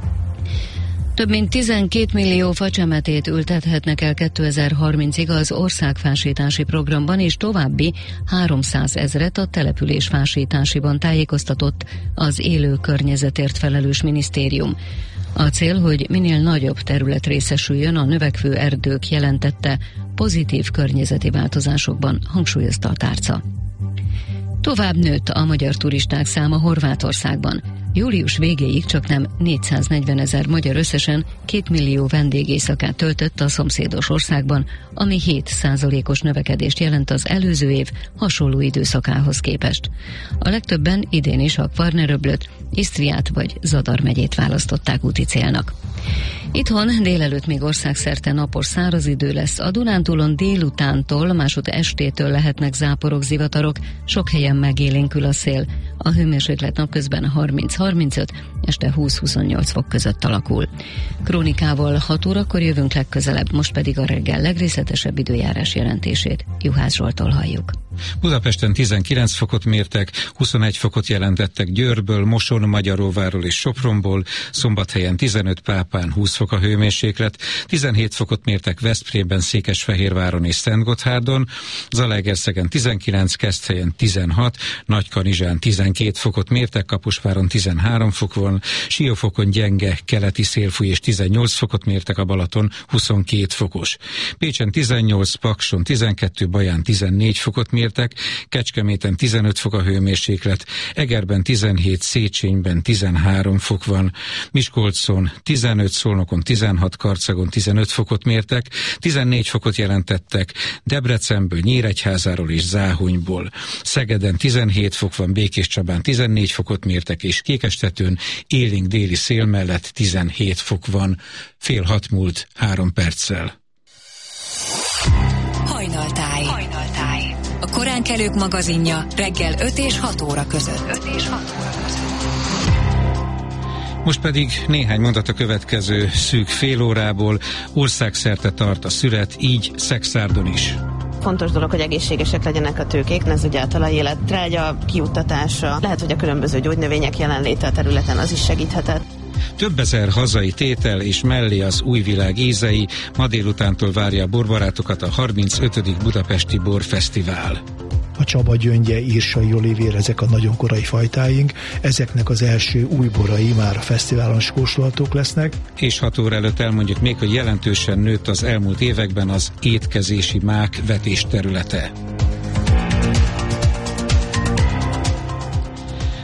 Speaker 21: Több mint tizenkét millió facsemetét ültethetnek el kétezer-harmincig az országfásítási programban, és további háromszázezret a településfásításiban, tájékoztatott az élő környezetért felelős minisztérium. A cél, hogy minél nagyobb terület részesüljön a növekvő erdők, jelentette, pozitív környezeti változásokban, hangsúlyozta a tárca. Tovább nőtt a magyar turisták száma Horvátországban. Július végéig csaknem négyszáznegyvenezer magyar összesen két millió vendégészakát töltött a szomszédos országban, ami hét százalékos növekedést jelent az előző év hasonló időszakához képest. A legtöbben idén is a Kvarneröblöt, Isztriát vagy Zadar megyét választották úti célnak. Itthon délelőtt még országszerte napos száraz idő lesz. A Dunántúlon délutántól, másod estétől lehetnek záporok, zivatarok, sok helyen megélénkül a szél. A hőmérséklet napközben harminc-harmincöt, este húsz-huszonnyolc fok között alakul. Krónikával hat órakor jövünk legközelebb, most pedig a reggel legrészletesebb időjárás jelentését Juhász Zsolttól halljuk.
Speaker 3: Budapesten tizenkilenc fokot mértek, huszonegy fokot jelentettek Győrből, Moson, Magyaróvárról és Sopronból, Szombathelyen tizenöt, Pápán húsz fok a hőmérséklet, tizenhét fokot mértek Veszprémben, Székesfehérváron és Szentgotthárdon, Zalaegerszegen tizenkilenc, Keszthelyen tizenhat, Nagykanizsán tizenkét fokot mértek, Kaposváron tizenhárom fok van, Siófokon gyenge keleti szélfúj és tizennyolc fokot mértek, a Balaton huszonkét fokos. Pécsen tizennyolc, Pakson tizenkettő, Baján tizennégy fokot mértek, Kecskeméten tizenöt fok a hőmérséklet, Egerben tizenhét, Széchenyben tizenhárom fok van, Miskolcon tizenöt, Szolnokon tizenhat, Karcagon tizenöt fokot mértek, tizennégy fokot jelentettek Debrecenből, Nyíregyházáról és Záhonyból. Szegeden tizenhét fok van, Békéscsabán tizennégy fokot mértek, és Kékestetőn élénk déli szél mellett tizenhét fok van. Fél hat múlt három perccel.
Speaker 1: Hajnaltáj. Hajnaltáj. A koránkelők magazinja reggel öt és hat óra között. öt és hat óra között.
Speaker 3: Most pedig néhány mondat a következő szűk fél órából. Országszerte tart a szüret, így Szekszárdon is.
Speaker 2: Fontos dolog, hogy egészségesek legyenek a tőkék, ez ugye a talajélettrágya kiuttatása, lehet, hogy a különböző gyógynövények jelenléte a területen az is segíthetett.
Speaker 3: Több ezer hazai tétel és mellé az új világ ízei, ma délutántól várja a borbarátokat a harmincötödik Budapesti Borfesztivál.
Speaker 23: A Csaba gyöngye, írsai olivér, ezek a nagyon korai fajtáink, ezeknek az első új borai már a fesztiválon kóstolhatók lesznek.
Speaker 3: És hat óra előtt elmondjuk még, hogy jelentősen nőtt az elmúlt években az étkezési mák vetés területe.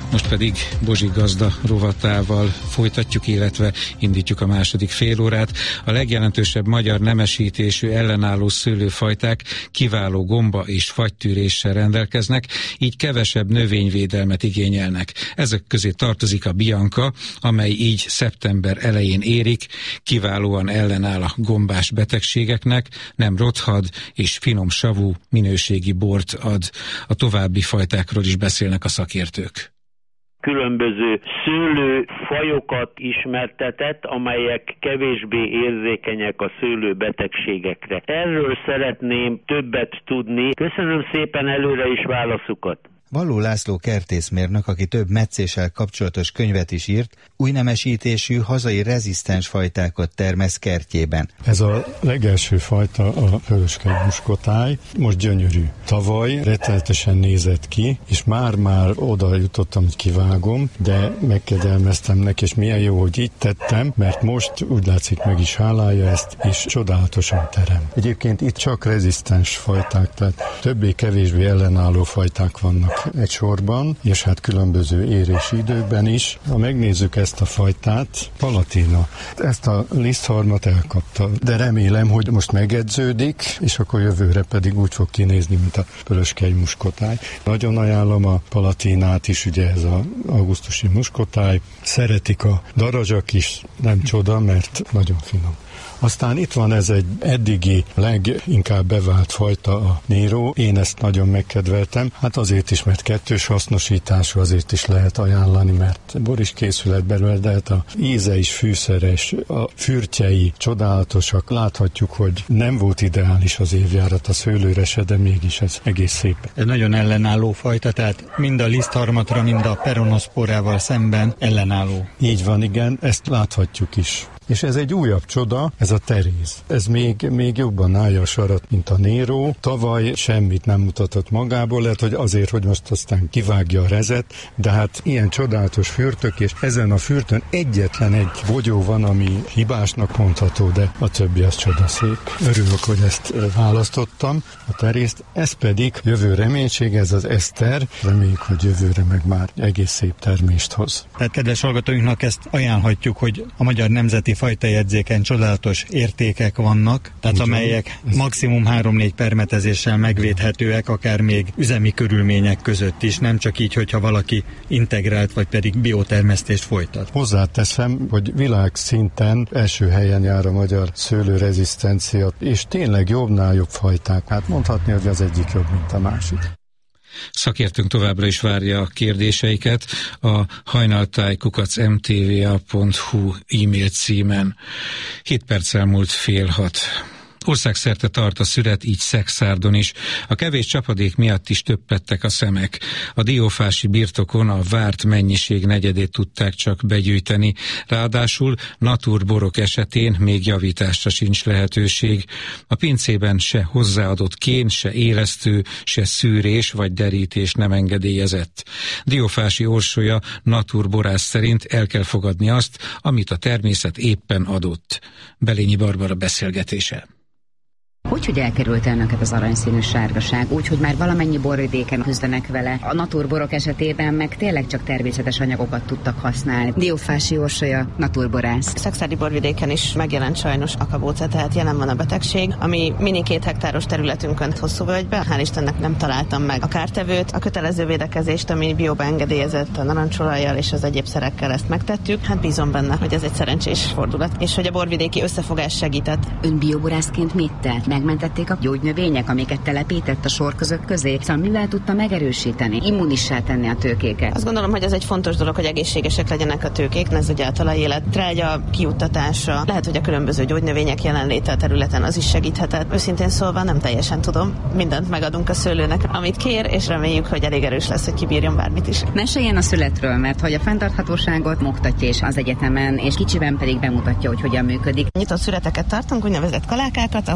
Speaker 3: Most pedig Bozsik gazda rovatával folytatjuk, illetve indítjuk a második félórát. A legjelentősebb magyar nemesítésű ellenálló szőlőfajták kiváló gomba és fagytűréssel rendelkeznek, így kevesebb növényvédelmet igényelnek. Ezek közé tartozik a Bianca, amely így szeptember elején érik, kiválóan ellenáll a gombás betegségeknek, nem rothad és finom savú minőségi bort ad. A további fajtákról is beszélnek a szakértők.
Speaker 8: Különböző szőlőfajokat ismertetett, amelyek kevésbé érzékenyek a szőlőbetegségekre. Erről szeretném többet tudni. Köszönöm szépen előre is válaszukat.
Speaker 9: Valló László kertészmérnök, aki több metszéssel kapcsolatos könyvet is írt, új nemesítésű hazai rezisztens fajtákat termesz kertjében.
Speaker 10: Ez a legelső fajta a vöröskei muskotáj, most gyönyörű. Tavaly rettenetesen nézett ki, és már-már oda jutottam, hogy kivágom, de megkegyelmeztem neki, és milyen jó, hogy így tettem, mert most úgy látszik meg is hálálja ezt, és csodálatosan terem. Egyébként itt csak rezisztens fajták, tehát többé-kevésbé ellenálló fajták vannak egy sorban, és hát különböző érési időkben is. Ha megnézzük ezt a fajtát, Palatina. Ezt a lisztharmat elkapta, de remélem, hogy most megedződik, és akkor jövőre pedig úgy fog kinézni, mint a vöröskei muskotáj. Nagyon ajánlom a Palatinát is, ugye ez az augusztusi muskotáj. Szeretik a darazsak is, nem csoda, mert nagyon finom. Aztán itt van ez egy eddigi leginkább bevált fajta, a Nero. Én ezt nagyon megkedveltem. Hát azért is, mert kettős hasznosítású, azért is lehet ajánlani, mert bor is készület belőle, de hát a íze is fűszeres, a fürtjei csodálatosak. Láthatjuk, hogy nem volt ideális az évjárat a szőlőre se, de mégis ez egész szép.
Speaker 24: Ez nagyon ellenálló fajta, tehát mind a lisztharmatra, mind a peronoszporával szemben ellenálló.
Speaker 10: Így van, igen, ezt láthatjuk is. És ez egy újabb csoda, ez a Teréz. Ez még, még jobban állja a sarat, mint a Nero. Tavaly semmit nem mutatott magából, lehet, hogy azért, hogy most aztán kivágja a rezet, de hát ilyen csodálatos fürtök, és ezen a fürtön egyetlen egy bogyó van, ami hibásnak mondható, de a többi az csodaszép. Örülök, hogy ezt választottam, a Terézt. Ez pedig jövő reménység, ez az Eszter. Reméljük, hogy jövőre meg már egész szép termést hoz.
Speaker 24: Tehát kedves hallgatóinknak ezt ajánlhatjuk, hogy a Magyar Nemzeti Fajtajegyzéken csodálatos értékek vannak, tehát ugyan, amelyek ez... maximum három-négy permetezéssel megvédhetőek, akár még üzemi körülmények között is, nem csak így, hogyha valaki integrált, vagy pedig biotermesztést folytat.
Speaker 10: Hozzáteszem, hogy világszinten első helyen jár a magyar szőlőrezisztencia, és tényleg jobbnál jobb fajták. Hát mondhatni, hogy az egyik jobb, mint a másik.
Speaker 3: Szakértőnk továbbra is várja a kérdéseiket a hajnaltáj kukac em té vé á pont hú e-mail címen. Hét perc elmúlt fél hat. Országszerte tart a szüret, így Szekszárdon is. A kevés csapadék miatt is többettek a szemek. A diófási birtokon a várt mennyiség negyedét tudták csak begyűjteni. Ráadásul naturborok esetén még javításra sincs lehetőség. A pincében se hozzáadott kén, se élesztő, se szűrés vagy derítés nem engedélyezett. Diófási Orsolya naturborász szerint el kell fogadni azt, amit a természet éppen adott. Belényi Barbara beszélgetése.
Speaker 25: Hogy, hogy elkerült el neked az aranyszínű sárgaság, úgy, hogy már valamennyi borvidéken küzdenek vele. A naturborok esetében meg tényleg csak természetes anyagokat tudtak használni. Diófási Orsolya, naturborász.
Speaker 2: Szekszárdi borvidéken is megjelent sajnos akabóca, tehát jelen van a betegség, ami mini két hektáros területünkön hosszú völgyben. Hál' Istennek nem találtam meg a kártevőt, a kötelező védekezést, ami bióba engedélyezett a narancsolajjal és az egyéb szerekkel, ezt megtettük. Hát bízom benne, hogy ez egy szerencsés fordulat, és hogy a borvidéki összefogás segített.
Speaker 25: Ön bioborászként mit tett? Megmentették a gyógynövények, amiket telepített a sorközök közé, szóval mivel tudta megerősíteni, immunissá tenni a tőkéket?
Speaker 2: Azt gondolom, hogy ez egy fontos dolog, hogy egészségesek legyenek a tőkék, ez ugye a talajélet trágya kiuttatása, lehet, hogy a különböző gyógynövények jelenléte a területen az is segíthetett. Őszintén szólva nem teljesen tudom, mindent megadunk a szőlőnek, amit kér, és reméljük, hogy elég erős lesz, hogy kibírjon bármit is.
Speaker 25: Meséljen a születről, mert hogy a fenntarthatóságot oktatja és az egyetemen, és kicsiben pedig bemutatja, hogy hogyan működik.
Speaker 2: Nyitott születeket tartunk, úgynevezett kalákákat, ahol meg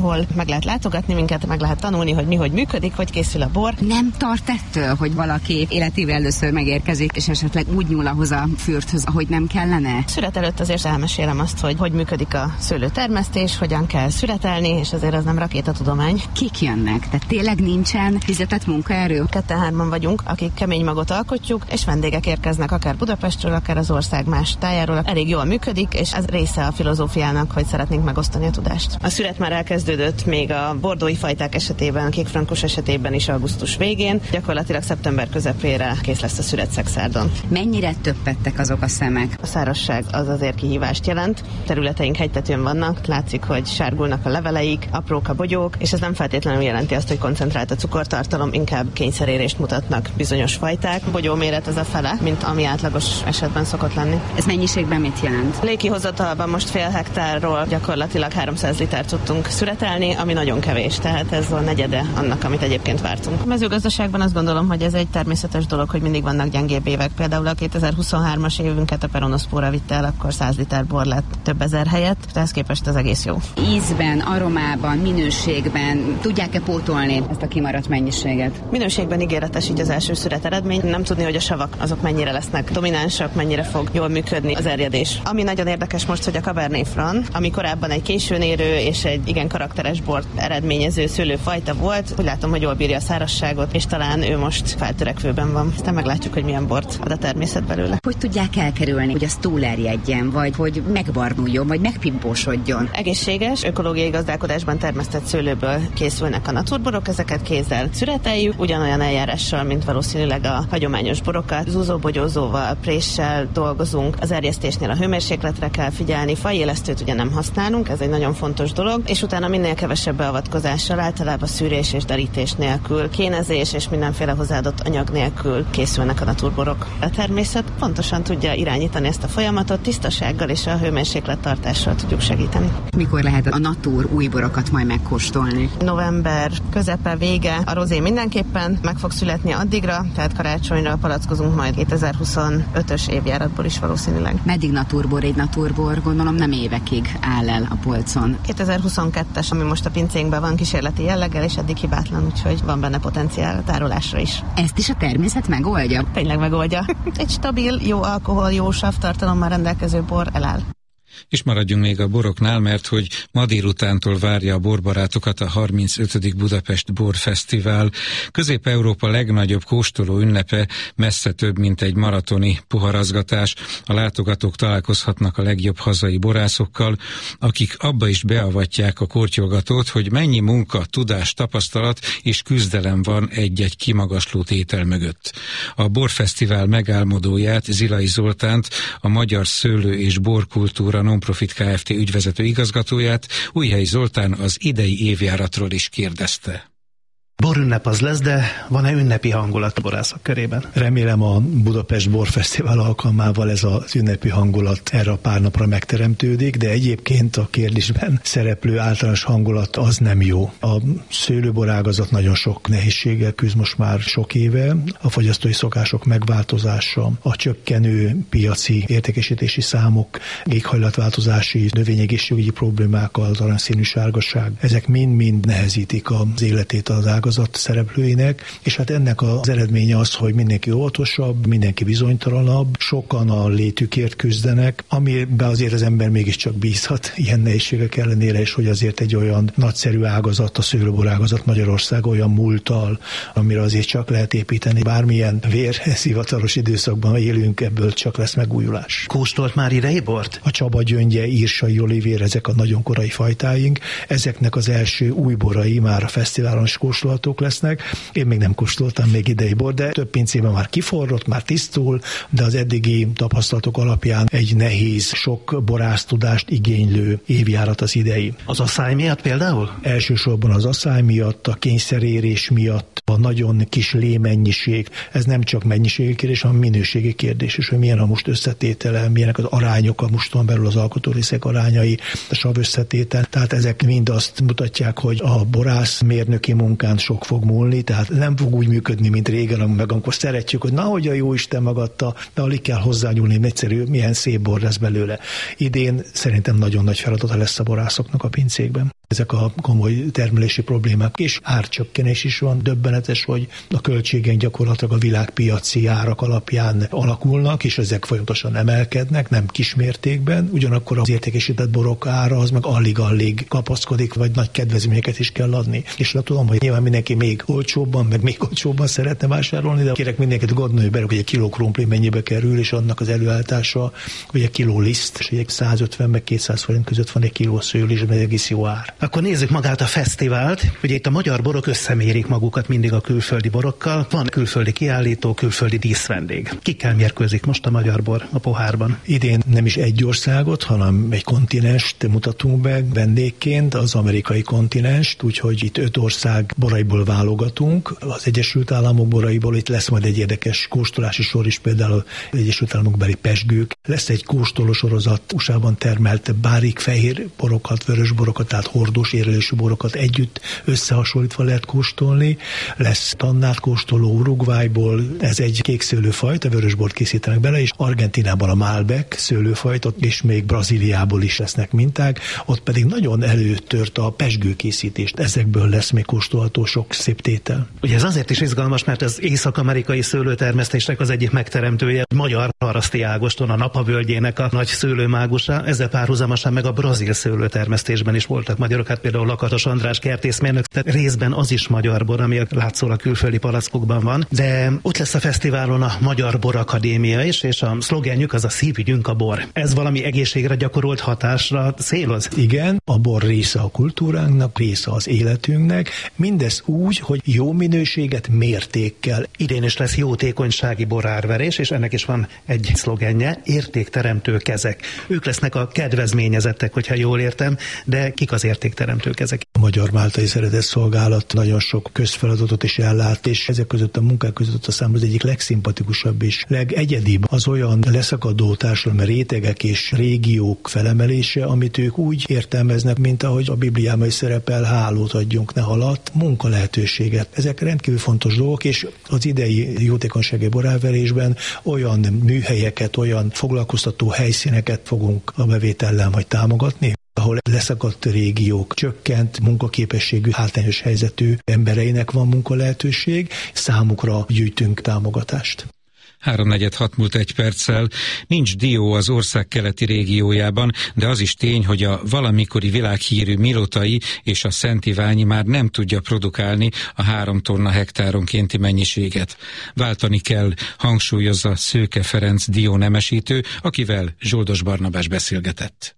Speaker 2: lehet látogatni minket, meg lehet tanulni, hogy mi hogy működik, hogy készül a bor.
Speaker 25: Nem tart ettől, hogy valaki életével először megérkezik, és esetleg úgy nyúl ahhoz a fürthöz, ahogy nem kellene?
Speaker 2: Szület előtt azért elmesélem azt, hogy hogy működik a szőlőtermesztés, hogyan kell születelni, és azért az nem rakétatudomány.
Speaker 25: Kik jönnek? Tehát tényleg nincsen fizetett munkaerő?
Speaker 2: Ketten-hárman vagyunk, akik kemény magot alkotjuk, és vendégek érkeznek akár Budapestről, akár az ország más tájáról. Elég jól működik, és ez része a filozófiának, hogy szeretnénk megosztani a tudást. A szület már elkezdődött még a bordói fajták esetében, a kékfrankos esetében is augusztus végén. Gyakorlatilag szeptember közepére kész lesz a szület Szexárdon.
Speaker 25: Mennyire többettek azok a szemek?
Speaker 2: A szárazság az azért kihívást jelent. Területeink hegytetőn vannak, látszik, hogy sárgulnak a leveleik, aprók a bogyók, és ez nem feltétlenül jelenti azt, hogy koncentrált a cukortartalom, inkább kényszerérést mutatnak bizonyos fajták. A bogyó méret az a fele, mint ami átlagos esetben szokott lenni.
Speaker 25: Ez mennyiségben mit jelent?
Speaker 2: Lékihozatalban most fél hektárról gyakorlatilag háromszáz liter tudtunk szüretelni, ami nagyon kevés, tehát ez a negyede annak, amit egyébként vártunk. A mezőgazdaságban azt gondolom, hogy ez egy természetes dolog, hogy mindig vannak gyengébb évek. Például a kétezer-huszonhármas évünket a peronoszpóra vitte el, akkor száz liter bor lett több ezer helyett, ehhez képest ez egész jó.
Speaker 25: Ízben, aromában, minőségben tudják-e pótolni ezt a kimaradt mennyiséget?
Speaker 2: Minőségben ígéretes így az első szüret eredmény. Nem tudni, hogy a savak azok mennyire lesznek dominánsak, mennyire fog jól működni az erjedés. Ami nagyon érdekes most, hogy a Cabernet Franc, ami korábban egy későn érő és egy igen karakteres bort eredményező szőlőfajta volt, úgy látom, hogy jól bírja a szárazságot, és talán ő most feltörekvőben van. Aztán meglátjuk, hogy milyen bort ad a természet belőle.
Speaker 25: Hogy tudják elkerülni, hogy az túlerjedjen, vagy hogy megbarnuljon, vagy megpimpósodjon?
Speaker 2: Egészséges, ökológiai gazdálkodásban termesztett szőlőből készülnek a naturborok, ezeket kézzel szüreteljük, ugyanolyan eljárással, mint valószínűleg a hagyományos borokat. Zúzóbogyózóval, préssel dolgozunk, az erjesztésnél a hőmérsékletre kell figyelni, fajélesztőt ugye nem használunk, ez egy nagyon fontos dolog, és utána minél kevesebb beavatkozással, általában szűrés és derítés nélkül, kénezés és mindenféle hozzáadott anyag nélkül készülnek a naturborok. A természet pontosan tudja irányítani ezt a folyamatot, tisztasággal és a hőmérséklettartással tudjuk segíteni.
Speaker 25: Mikor lehet a natúr új borokat majd megkóstolni?
Speaker 2: November közepe, vége, a rozé mindenképpen meg fog születni addigra, tehát karácsonyra palackozunk majd kétezer-huszonötös évjáratból is valószínűleg.
Speaker 25: Meddig naturbor egy naturbor? Gondolom nem évekig áll el a polcon.
Speaker 2: kétezer-huszonkettes, ami most a pincénkben van kísérleti jelleggel, és eddig hibátlan, úgyhogy van benne potenciál a tárolásra is.
Speaker 25: Ezt is a természet megoldja?
Speaker 2: Tényleg megoldja. Egy stabil, jó alkohol, jó savtartalommal rendelkező bor eláll.
Speaker 3: És maradjunk még a boroknál, mert hogy ma délutántól várja a borbarátokat a harmincötödik Budapest Borfesztivál. Közép-Európa legnagyobb kóstoló ünnepe, messze több, mint egy maratoni poharazgatás. A látogatók találkozhatnak a legjobb hazai borászokkal, akik abba is beavatják a kortyolgatót, hogy mennyi munka, tudás, tapasztalat és küzdelem van egy-egy kimagasló tétel mögött. A Borfesztivál megálmodóját, Zilai Zoltánt, a Magyar Szőlő és Borkultúra Nonprofit Kft. Ügyvezető igazgatóját, Újhelyi Zoltán az idei évjáratról is kérdezte.
Speaker 11: Borünnep az lesz, de van-e ünnepi hangulat a borászok körében?
Speaker 23: Remélem a Budapest Borfesztivál alkalmával ez az ünnepi hangulat erre a pár napra megteremtődik, de egyébként a kérdésben szereplő általános hangulat az nem jó. A szőlőborágazat nagyon sok nehézséggel küzd most már sok éve. A fogyasztói szokások megváltozása, a csökkenő piaci értékesítési számok, éghajlatváltozási, növényegészségügyi problémák, az aranyszínű sárgaság, ezek mind-mind nehezítik az életét az ágazat szereplőinek, és hát ennek az eredménye az, hogy mindenki óvatosabb, mindenki bizonytalanabb, sokan a létükért küzdenek, amiben azért az ember mégiscsak bízhat ilyen nehézségek ellenére, és hogy azért egy olyan nagyszerű ágazat, a szőlőborágazat Magyarország olyan múlttal, amire azért csak lehet építeni. Bármilyen vérhezivatalos időszakban élünk, ebből csak lesz megújulás.
Speaker 11: Kóstolt már idei bort?
Speaker 23: A Csaba gyöngye, írsai olivér, ezek a nagyon korai fajtáink, ezeknek az első új borai már a fesztiválon is kóstolhatók lesznek. Én még nem kóstoltam még idei bor, de több pincében már kiforrott, már tisztul, de az eddigi tapasztalatok alapján egy nehéz, sok borásztudást igénylő évjárat az idei.
Speaker 11: Az asszály miatt például?
Speaker 23: Elsősorban az asszály miatt, a kényszerérés miatt, a nagyon kis lémennyiség. Ez nem csak mennyiségi kérdés, hanem minőségi kérdés, és hogy milyen a must összetétele, milyenek az arányok a muston belül, az alkotórészek arányai, a sav összetétel. Tehát ezek mind azt mutatják, hogy a borász mérnöki munkán sok fog múlni, tehát nem fog úgy működni, mint régen, meg amikor szeretjük, hogy na, hogy a jó Isten megadta, de alig kell hozzányúlni, egyszerű, milyen szép bor lesz belőle. Idén szerintem nagyon nagy feladata lesz a borászoknak a pincékben. ezek a komoly termelési problémák, és árcsökkenés is van. Döbbenetes, hogy a költségek gyakorlatilag a világpiaci árak alapján alakulnak, és ezek folyamatosan emelkednek, nem kismértékben. Ugyanakkor az értékesített borok ára az meg alig-alig kapaszkodik, vagy nagy kedvezményeket is kell adni. És nem tudom, hogy nyilván mindenki még olcsóbban, meg még olcsóbban szeretne vásárolni, de kérek mindenkit gondolni bele, hogy egy kiló krumpli mennyibe kerül, és annak az előállítása, hogy egy kiló liszt, és egy százötven meg kétszáz forint között van egy kiló szőlő, és ez egész jó ár.
Speaker 11: Akkor nézzük magát a fesztivált. Ugye itt a magyar borok összemérik magukat mindig a külföldi borokkal. Van külföldi kiállító, külföldi díszvendég. Kikkel mérkőzik most a magyar bor a pohárban?
Speaker 23: Idén nem is egy országot, hanem egy kontinenst mutatunk be vendégként, az amerikai kontinenst, úgyhogy itt öt ország boraiból válogatunk. Az Egyesült Államok boraiból itt lesz majd egy érdekes kóstolási sor is, például az Egyesült Államokbeli pezsgők. Lesz egy kóstoló sorozat, u es á-ban termelt bárik fehér borokat, vörös borokat, tehát hordós érlelésű borokat együtt összehasonlítva lehet kóstolni. Lesz tannát kóstoló Uruguayból, ez egy kék szőlőfajta, vörösbort készítenek bele, és Argentínában a Malbec szőlőfajta, és még Brazíliából is lesznek minták, ott pedig nagyon előtört a pezsgőkészítést. Ezekből lesz még kóstolható sok szép tétel.
Speaker 11: Ugye ez azért is izgalmas, mert az észak-amerikai szőlőtermesztésnek az egyik megteremtője, magyar Haraszti Ágoston, a Napavölgyének a nagy szőlőmágusa, ezzel párhuzamosan meg a brazil szőlőtermesztésben is voltak magyarok, hát például Lakatos András kertészmérnök, tehát részben az is magyar bor, ami látszólag külföldi palackokban van, de ott lesz a fesztiválon a Magyar Bor Akadémia is, és a szlogenjük az a szívügyünk a bor. Ez valami egészségre gyakorolt hatásra céloz?
Speaker 23: Igen, a bor része a kultúránknak, része az életünknek, mindez úgy, hogy jó minőséget mértékkel.
Speaker 11: Idén is lesz jótékonysági borárverés, és ennek is van egy szlogenje, értékteremtő kezek. Ők lesznek a kedvezményezettek, hogyha jól értem, de kik az értékteremtő kezek?
Speaker 23: A Magyar Máltai Szeretett Szolgálat nagyon sok közfeladatot is ellát, és ezek között a munkák között a számomra az egyik legszimpatikusabb és legegyedibb az olyan leszakadó társadalmi rétegek és régiók felemelése, amit ők úgy értelmeznek, mint ahogy a Bibliában is szerepel, hálót adjunk, ne halat, munka lehetőséget. Ezek rendkívül fontos dolgok, és az idei jótékonysági borárverésben olyan műhelyeket, olyan foglalkoztató helyszíneket fogunk a bevétellel majd támogatni, ahol leszakadt régiók, csökkent munkaképességű, hátrányos helyzetű embereinek van munkalehetőség, számukra gyűjtünk támogatást.
Speaker 3: Háromnegyed hat múlt egy perccel. Nincs dió az ország keleti régiójában, de az is tény, hogy a valamikori világhírű Milotai és a Szent Iványi már nem tudja produkálni a három tonna hektáronkénti mennyiséget. Váltani kell, hangsúlyozza Szőke Ferenc diónemesítő, akivel Zsoldos Barnabás beszélgetett.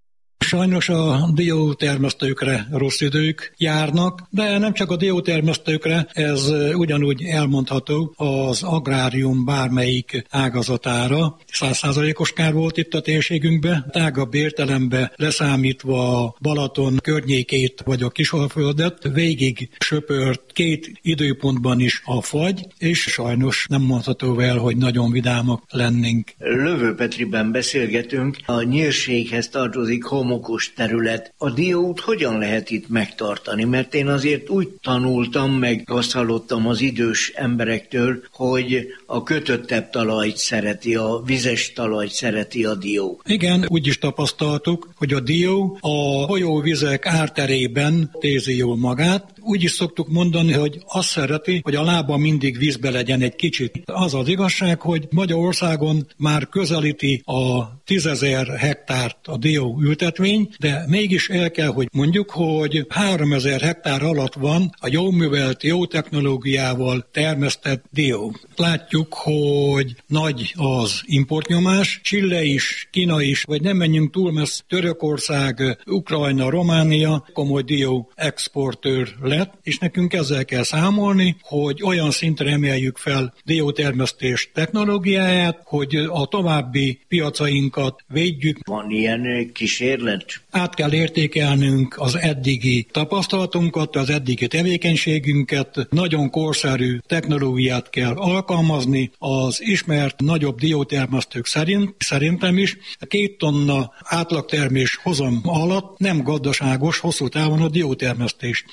Speaker 6: Sajnos a diótermesztőkre rossz idők járnak, de nem csak a diótermesztőkre, ez ugyanúgy elmondható az agrárium bármelyik ágazatára. Száz százalékos kár volt itt a térségünkben, tágabb értelemben leszámítva a Balaton környékét vagy a Kisalföldet, végig söpört két időpontban is a fagy, és sajnos nem mondható el, hogy nagyon vidámak lennénk.
Speaker 12: Lövő Petriben beszélgetünk, a nyírséghez tartozik homokos terület. A diót hogyan lehet itt megtartani? Mert én azért úgy tanultam, meg azt hallottam az idős emberektől, hogy a kötöttebb talajt szereti, a vizes talajt szereti a dió.
Speaker 6: Igen, úgy is tapasztaltuk, hogy a dió a folyóvizek árterében tézi jól magát. Úgy is szoktuk mondani, hogy azt szereti, hogy a lába mindig vízbe legyen egy kicsit. Az az igazság, hogy Magyarországon már közelíti a tízezer hektárt a dió ültetvény, de mégis el kell, hogy mondjuk, hogy háromezer hektár alatt van a jó művelt, jó technológiával termesztett dió. Látjuk, hogy nagy az importnyomás, Chile is, Kína is, vagy nem menjünk túl messz, Törökország, Ukrajna, Románia komoly dió exportőr lett, és nekünk ezzel kell számolni, hogy olyan szintre emeljük fel diótermesztés technológiáját, hogy a további piacainkat védjük.
Speaker 12: Van ilyen kísérlet?
Speaker 6: Át kell értékelnünk az eddigi tapasztalatunkat, az eddigi tevékenységünket, nagyon korszerű technológiát kell alkalmazni, az ismert nagyobb diótermesztők szerint, szerintem is két tonna átlagtermés hozam alatt nem gazdaságos hosszú távon a diótermesztés.
Speaker 12: És a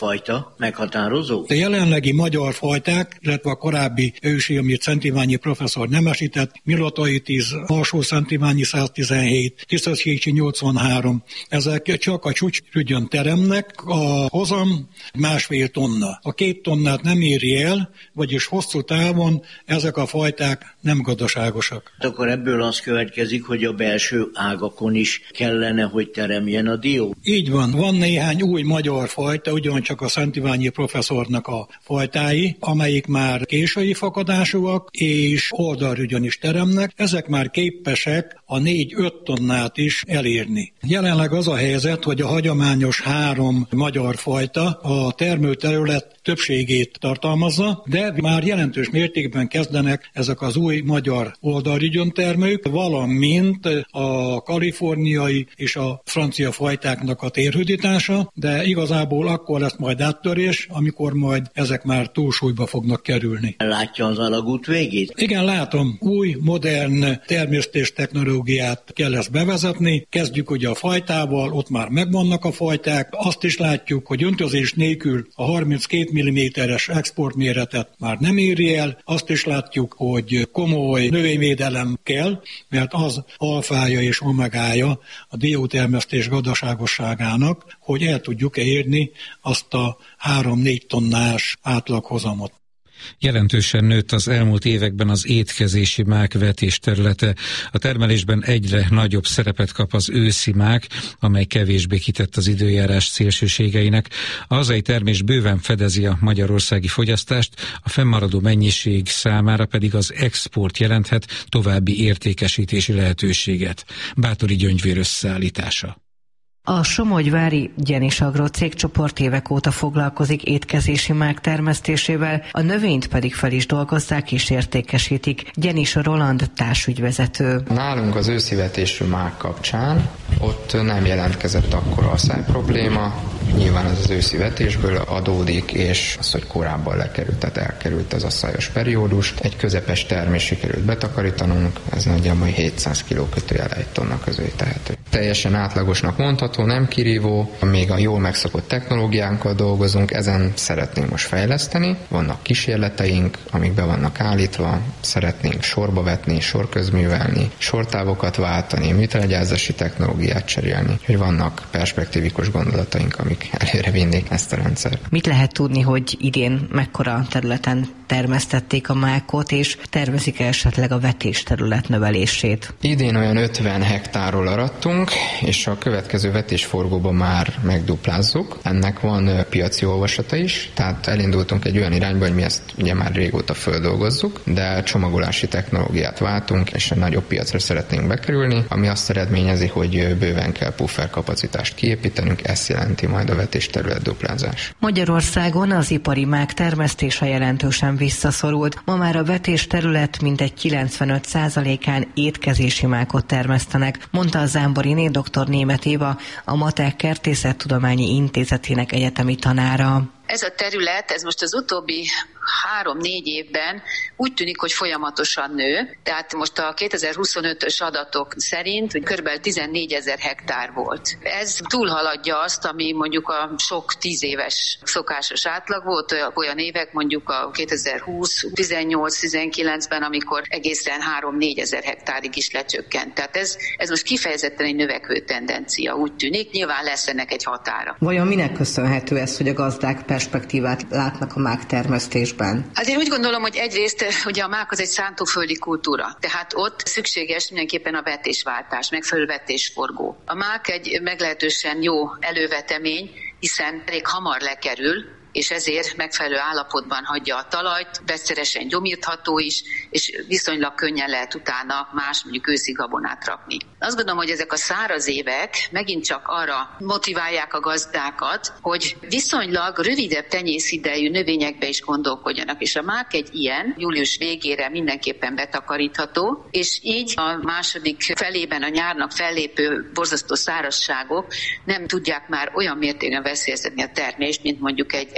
Speaker 12: fajta meghatározó?
Speaker 6: A jelenlegi magyar fajták, illetve a korábbi ősi, amit Szentiványi professzor nemesített, Milotaitis, alsó Szentiványi száz tizenhét, Tiszaszécsi nyolcvanhárom, ezek csak a csúcsrügyön teremnek, a hozam másfél tonna. A két tonnát nem éri el, vagyis hosszú távon ezek a fajták nem gazdaságosak.
Speaker 12: Akkor ebből az következik, hogy a belső ágakon is kellene, hogy teremjen a dió?
Speaker 6: Így van. Van néhány új magyar fajta, ugyancsak a Szentiványi professzornak a fajtái, amelyik már késői fakadásúak, és oldalrügyön is teremnek. Ezek már képesek a négy-öt tonnát is elérni. Jelenleg az a helyzet, hogy a hagyományos három magyar fajta a termőterület többségét tartalmazza, de már jelentős mértékben kezdenek ezek az új magyar oldalrügyön termők, valamint a kaliforniai és a francia fajtáknak a térhódítása, de igazából akkor lesz majd áttörés, amikor majd ezek már túlsúlyba fognak kerülni.
Speaker 12: Látja az alagút végét?
Speaker 6: Igen, látom. Új, modern termesztés technológiát kell ezt bevezetni. Kezdjük ugye a fajtával, ott már megvannak a fajták. Azt is látjuk, hogy öntözés nélkül a harminckét milliméteres exportméretet már nem éri el. Azt is látjuk, hogy komoly növényvédelem kell, mert az alfája és omegája a diótermesztés gazdaságosságának, hogy el tudjuk érni azt a három-négy tonnás átlaghozamot.
Speaker 3: Jelentősen nőtt az elmúlt években az étkezési mák vetés területe. A termelésben egyre nagyobb szerepet kap az őszi mák, amely kevésbé kitett az időjárás szélsőségeinek. A hazai termés bőven fedezi a magyarországi fogyasztást, a fennmaradó mennyiség számára pedig az export jelenthet további értékesítési lehetőséget. Báthori Gyöngyvér összeállítása.
Speaker 13: A somogyvári Gyenis Agro cégcsoport évek óta foglalkozik étkezési mák termesztésével, a növényt pedig fel is dolgozzák és értékesítik. Gyenis Roland társügyvezető.
Speaker 14: Nálunk az őszivetésű mák kapcsán ott nem jelentkezett akkora asszály probléma, nyilván ez az őszi vetésből adódik, és az, hogy korábban lekerült, tehát elkerült az asszályos periódus. Egy közepes termés sikerült betakarítanunk, ez nagyjából hétszáz kiló kötőjel egy tonna közé tehető. Teljesen átlagosnak mondható, nem kirívó, még a jól megszokott technológiánkkal dolgozunk, ezen szeretnénk most fejleszteni. Vannak kísérleteink, amik be vannak állítva, szeretnénk sorba vetni, sorközművelni, sortávokat váltani, műtrágyázási technológiát cserélni, hogy vannak perspektívikus gondolataink, amik előre vinnék ezt a rendszert.
Speaker 13: Mit lehet tudni, hogy idén mekkora területen termesztették a mákot, és tervezik esetleg a vetésterület növelését?
Speaker 14: Idén olyan ötven hektárról arattunk, és a következő vetésforgóban már megduplázzuk. Ennek van piaci olvasata is, tehát elindultunk egy olyan irányba, hogy mi ezt ugye már régóta földolgozzuk, de csomagolási technológiát váltunk, és egy nagyobb piacra szeretnénk bekerülni, ami azt eredményezi, hogy bőven kell pufferkapacitást kiépítenünk, ezt jelenti majd a vetésterület duplázás.
Speaker 13: Magyarországon az ipari mák termesztése jelentősen visszaszorult. Ma már a vetésterület mintegy kilencvenöt százalékán étkezési mákot termesztenek, mondta a Zámboriné dr. Németh Éva, a Matek Kertészettudományi Intézetének egyetemi tanára.
Speaker 15: Ez a terület, ez most az utóbbi három-négy évben úgy tűnik, hogy folyamatosan nő. Tehát most a kétezer-huszonötös adatok szerint, hogy kb. tizennégyezer hektár volt. Ez túlhaladja azt, ami mondjuk a sok tíz éves szokásos átlag volt, olyan évek mondjuk a kétezer-húsz, tizennyolc, tizenkilencben, amikor egészen három-négyezer hektárig is lecsökkent. Tehát ez, ez most kifejezetten egy növekvő tendencia, úgy tűnik. Nyilván lesz ennek egy határa.
Speaker 13: Vajon minek köszönhető ez, hogy a gazdák perspektívát látnak a mák termesztésben?
Speaker 15: Hát én úgy gondolom, hogy egyrészt ugye a mák az egy szántóföldi kultúra, tehát ott szükséges mindenképpen a vetésváltás, megfelelő vetésforgó. A mák egy meglehetősen jó elővetemény, hiszen elég hamar lekerül, és ezért megfelelő állapotban hagyja a talajt, vegyszeresen gyomírtható is, és viszonylag könnyen lehet utána más, mondjuk őszi gabonát rakni. Azt gondolom, hogy ezek a száraz évek megint csak arra motiválják a gazdákat, hogy viszonylag rövidebb tenyészidejű növényekbe is gondolkodjanak, és a mák egy ilyen, július végére mindenképpen betakarítható, és így a második felében a nyárnak fellépő borzasztó szárazságok nem tudják már olyan mértékben veszélyeztetni a termést, mint mondjuk egy, egy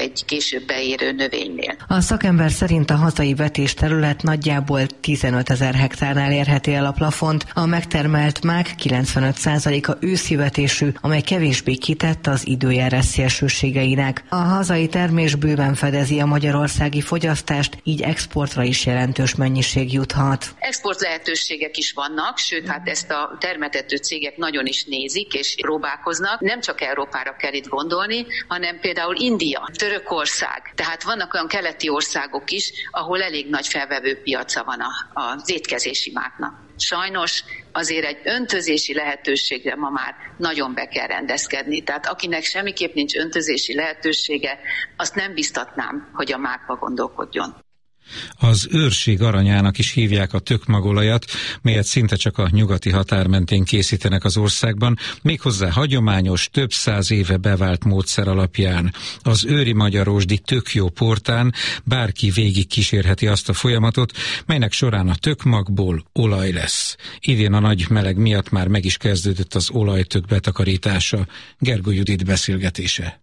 Speaker 15: egy később beérő növénynél.
Speaker 13: A szakember szerint a hazai vetésterület nagyjából tizenöt ezer hektárnál érheti el a plafont, a megtermelt mák kilencvenöt százaléka őszi vetésű, amely kevésbé kitett az időjárás szélsőségeinek. A hazai termés bőven fedezi a magyarországi fogyasztást, így exportra is jelentős mennyiség juthat.
Speaker 15: Export lehetőségek is vannak, sőt, hát ezt a termetető cégek nagyon is nézik és próbálkoznak. Nem csak Európára kell itt gondolni, hanem például India, Törökország. Tehát vannak olyan keleti országok is, ahol elég nagy felvevő piaca van a, az étkezési máknak. Sajnos azért egy öntözési lehetőségre ma már nagyon be kell rendezkedni. Tehát akinek semmiképp nincs öntözési lehetősége, azt nem biztatnám, hogy a mákba gondolkodjon.
Speaker 3: Az őrség aranyának is hívják a tökmagolajat, melyet szinte csak a nyugati határ mentén készítenek az országban, méghozzá hagyományos, több száz éve bevált módszer alapján. Az őri magyarósdi Tök jó portán bárki végig kísérheti azt a folyamatot, melynek során a tökmagból olaj lesz. Idén a nagy meleg miatt már meg is kezdődött az olajtök betakarítása. Gergő Judit beszélgetése.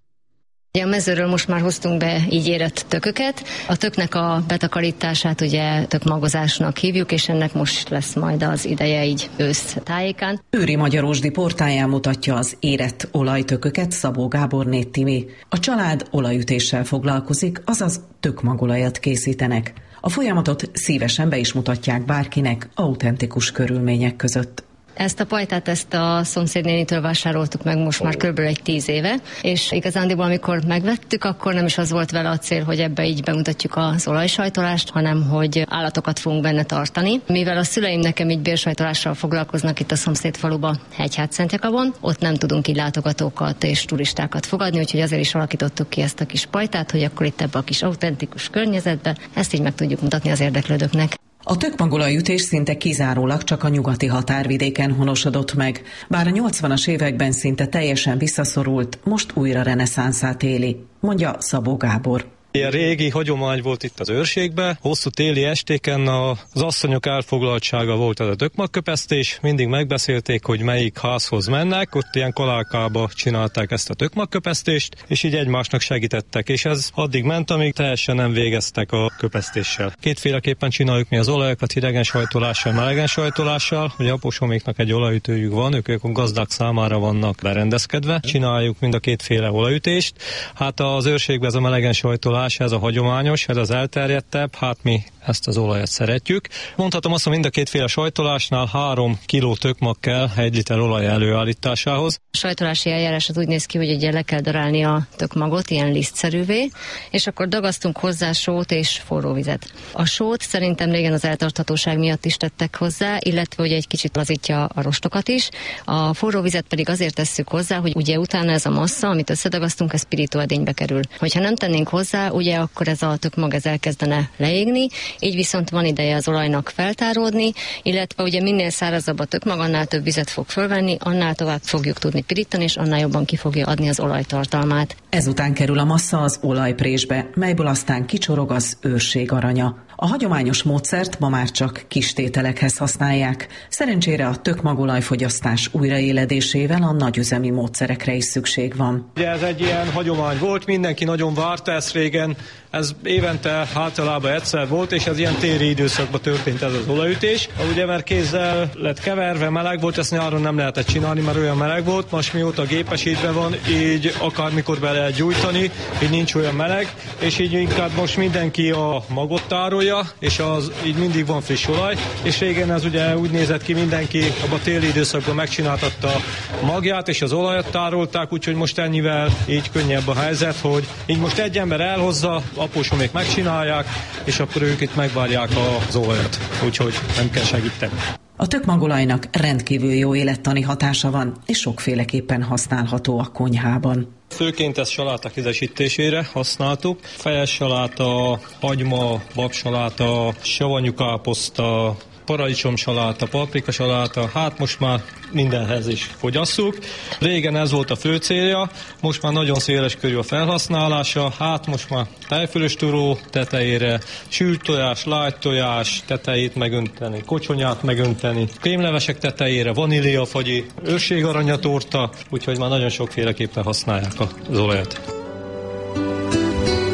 Speaker 7: A mezőről most már hoztunk be így érett tököket. A töknek a betakarítását ugye tökmagozásnak hívjuk, és ennek most lesz majd az ideje így ősz tájékán.
Speaker 16: Őri magyarósdi portáján mutatja az érett olajtököket Szabó Gáborné Timi. A család olajütéssel foglalkozik, azaz tökmagolajat készítenek. A folyamatot szívesen be is mutatják bárkinek autentikus körülmények között.
Speaker 7: Ezt a pajtát, ezt a szomszédnénitől vásároltuk meg most már kb. Egy tíz éve, és igazándiból amikor megvettük, akkor nem is az volt vele a cél, hogy ebbe így bemutatjuk az olajsajtolást, hanem hogy állatokat fogunk benne tartani. Mivel a szüleim nekem így bérsajtolással foglalkoznak itt a szomszédfaluba, Hegyhátszentjakabon, ott nem tudunk így látogatókat és turistákat fogadni, úgyhogy azért is alakítottuk ki ezt a kis pajtát, hogy akkor itt ebbe a kis autentikus környezetbe ezt így meg tudjuk mutatni az érdeklődőknek.
Speaker 16: A tökmagolajütés szinte kizárólag csak a nyugati határvidéken honosodott meg, bár a nyolcvanas években szinte teljesen visszaszorult, most újra reneszánszát éli, mondja Szabó Gábor.
Speaker 17: Ilyen régi hagyomány volt itt az őrségben, hosszú téli estéken az asszonyok elfoglaltsága volt ez a tökmagköpesztés, mindig megbeszélték, hogy melyik házhoz mennek, ott ilyen kolálkába csinálták ezt a tökmagköpesztést, és így egymásnak segítettek, és ez addig ment, amíg teljesen nem végeztek a köpesztéssel. Kétféleképpen csináljuk mi az olajokat, hidegen sajtolással, melegen sajtolással, ugye apósoméknak egy olajütőjük van, ők, ők a gazdák számára vannak berendezkedve, csináljuk mind a kétféle olajütést. Hát az őrségben ez a melegen sajtolás, ez a hagyományos, ez az elterjedtebb, hát mi ezt az olajat szeretjük. Mondhatom azt, hogy mind a kétféle sajtolásnál három kiló tökmag kell egy liter olaj előállításához.
Speaker 7: A sajtolási eljárás az úgy néz ki, hogy ugye le kell darálni a tökmagot, ilyen lisztszerűvé, és akkor dagasztunk hozzá sót és forró vizet. A sót szerintem régen az eltarthatóság miatt is tettek hozzá, illetve ugye egy kicsit lazítja a rostokat is. A forró vizet pedig azért tesszük hozzá, hogy ugye utána ez a massza, amit összedagasztunk, ez pirítóedénybe kerül. Hogyha nem tennénk hozzá, ugye akkor ez a tökmag ez elkezdene leégni, így viszont van ideje az olajnak feltáródni, illetve ugye minél szárazabb a tökmag, annál több vizet fog fölvenni, annál tovább fogjuk tudni pirítani, és annál jobban ki fogja adni az olajtartalmát.
Speaker 16: Ezután kerül a massza az olajprésbe, melyből aztán kicsorog az őrség aranya. A hagyományos módszert ma már csak kis tételekhez használják. Szerencsére a tökmagolajfogyasztás újraéledésével a nagyüzemi módszerekre is szükség van.
Speaker 17: Ugye ez egy ilyen hagyomány volt, mindenki nagyon várta ezt régen, ez évente általában egyszer volt, és ez ilyen téli időszakban történt ez az olajütés. Ugye mert kézzel lett keverve, meleg volt, ezt nyáron nem lehetett csinálni, mert olyan meleg volt, most mióta gépesítve van, így akármikor be lehet gyújtani, így nincs olyan meleg, és így inkább most mindenki a magot tárolja, és az így mindig van friss olaj, és régen ez ugye úgy nézett ki, mindenki abban a téli időszakban megcsináltatta a magját, és az olajat tárolták, úgyhogy most ennyivel így könnyebb a helyzet, hogy így most egy ember elhozza, apósomék megcsinálják, és akkor ők itt megvárják az olajat, úgyhogy nem kell segíteni.
Speaker 16: A tökmagolajnak rendkívül jó élettani hatása van, és sokféleképpen használható a konyhában.
Speaker 17: Főként ezt saláták ízesítésére használtuk. Fejes saláta, hagyma, babsaláta, savanyú káposzta, paradicsomsaláta, paprikasaláta, hát most már mindenhez is fogyasszuk. Régen ez volt a fő célja, most már nagyon széles körű a felhasználása, hát most már tejfölös turó tetejére, sült tojás, lágy tojás tetejét megönteni, kocsonyát megönteni, krémlevesek tetejére, vaníliafagyi, őrségaranyatorta, úgyhogy már nagyon sokféleképpen használják az olajat.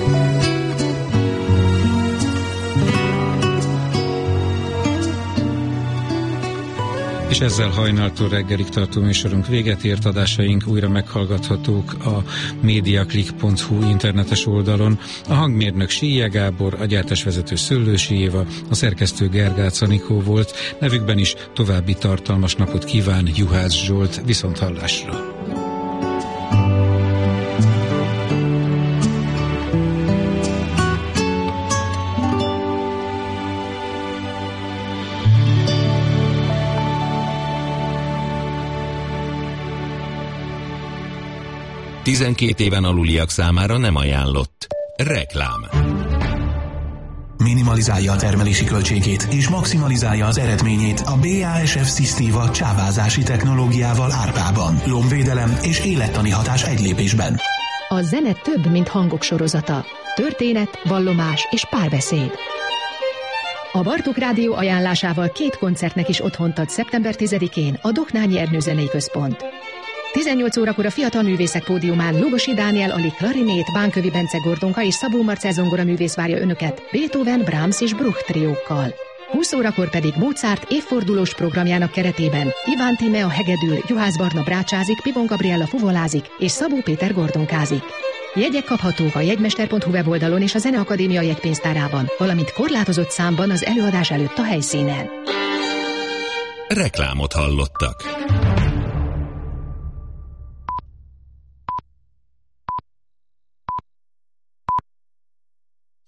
Speaker 3: És ezzel hajnaltól reggelig tartó műsorunk véget ért, adásaink újra meghallgathatók a mediaclick pont hu internetes oldalon. A hangmérnök Síje Gábor, a gyártásvezető Szöllősi Éva, a szerkesztő Gergác Anikó volt. Nevükben is további tartalmas napot kíván Juhász Zsolt. Viszonthallásra!
Speaker 4: tizenkét éven aluliak számára nem ajánlott. Reklám.
Speaker 18: Minimalizálja a termelési költségét és maximalizálja az eredményét a bé á es ef Szisztéva csávázási technológiával Árpában. Lombvédelem és élettani hatás egy lépésben.
Speaker 19: A zene több, mint hangok sorozata. Történet, vallomás és párbeszéd. A Bartók Rádió ajánlásával két koncertnek is otthont ad szeptember tizedikén a Doknányi Ernő Zenei Központ. tizennyolc órakor a Fiatal Művészek Pódiumán Lugosi Dániel Ali klarinét, Bánkövi Bence Gordonka és Szabó Marcell zongora művész várja önöket Beethoven, Brahms és Bruch triókkal. húsz órakor pedig Mozart évfordulós programjának keretében Iván Tíme a hegedül, Juhász Barna brácsázik, Pivon Gabriella fuvolázik és Szabó Péter gordonkázik. Jegyek kaphatók a jegymester pont hu weboldalon és a Zeneakadémia jegypénztárában, valamint korlátozott számban az előadás előtt a helyszínen.
Speaker 4: Reklámot hallottak.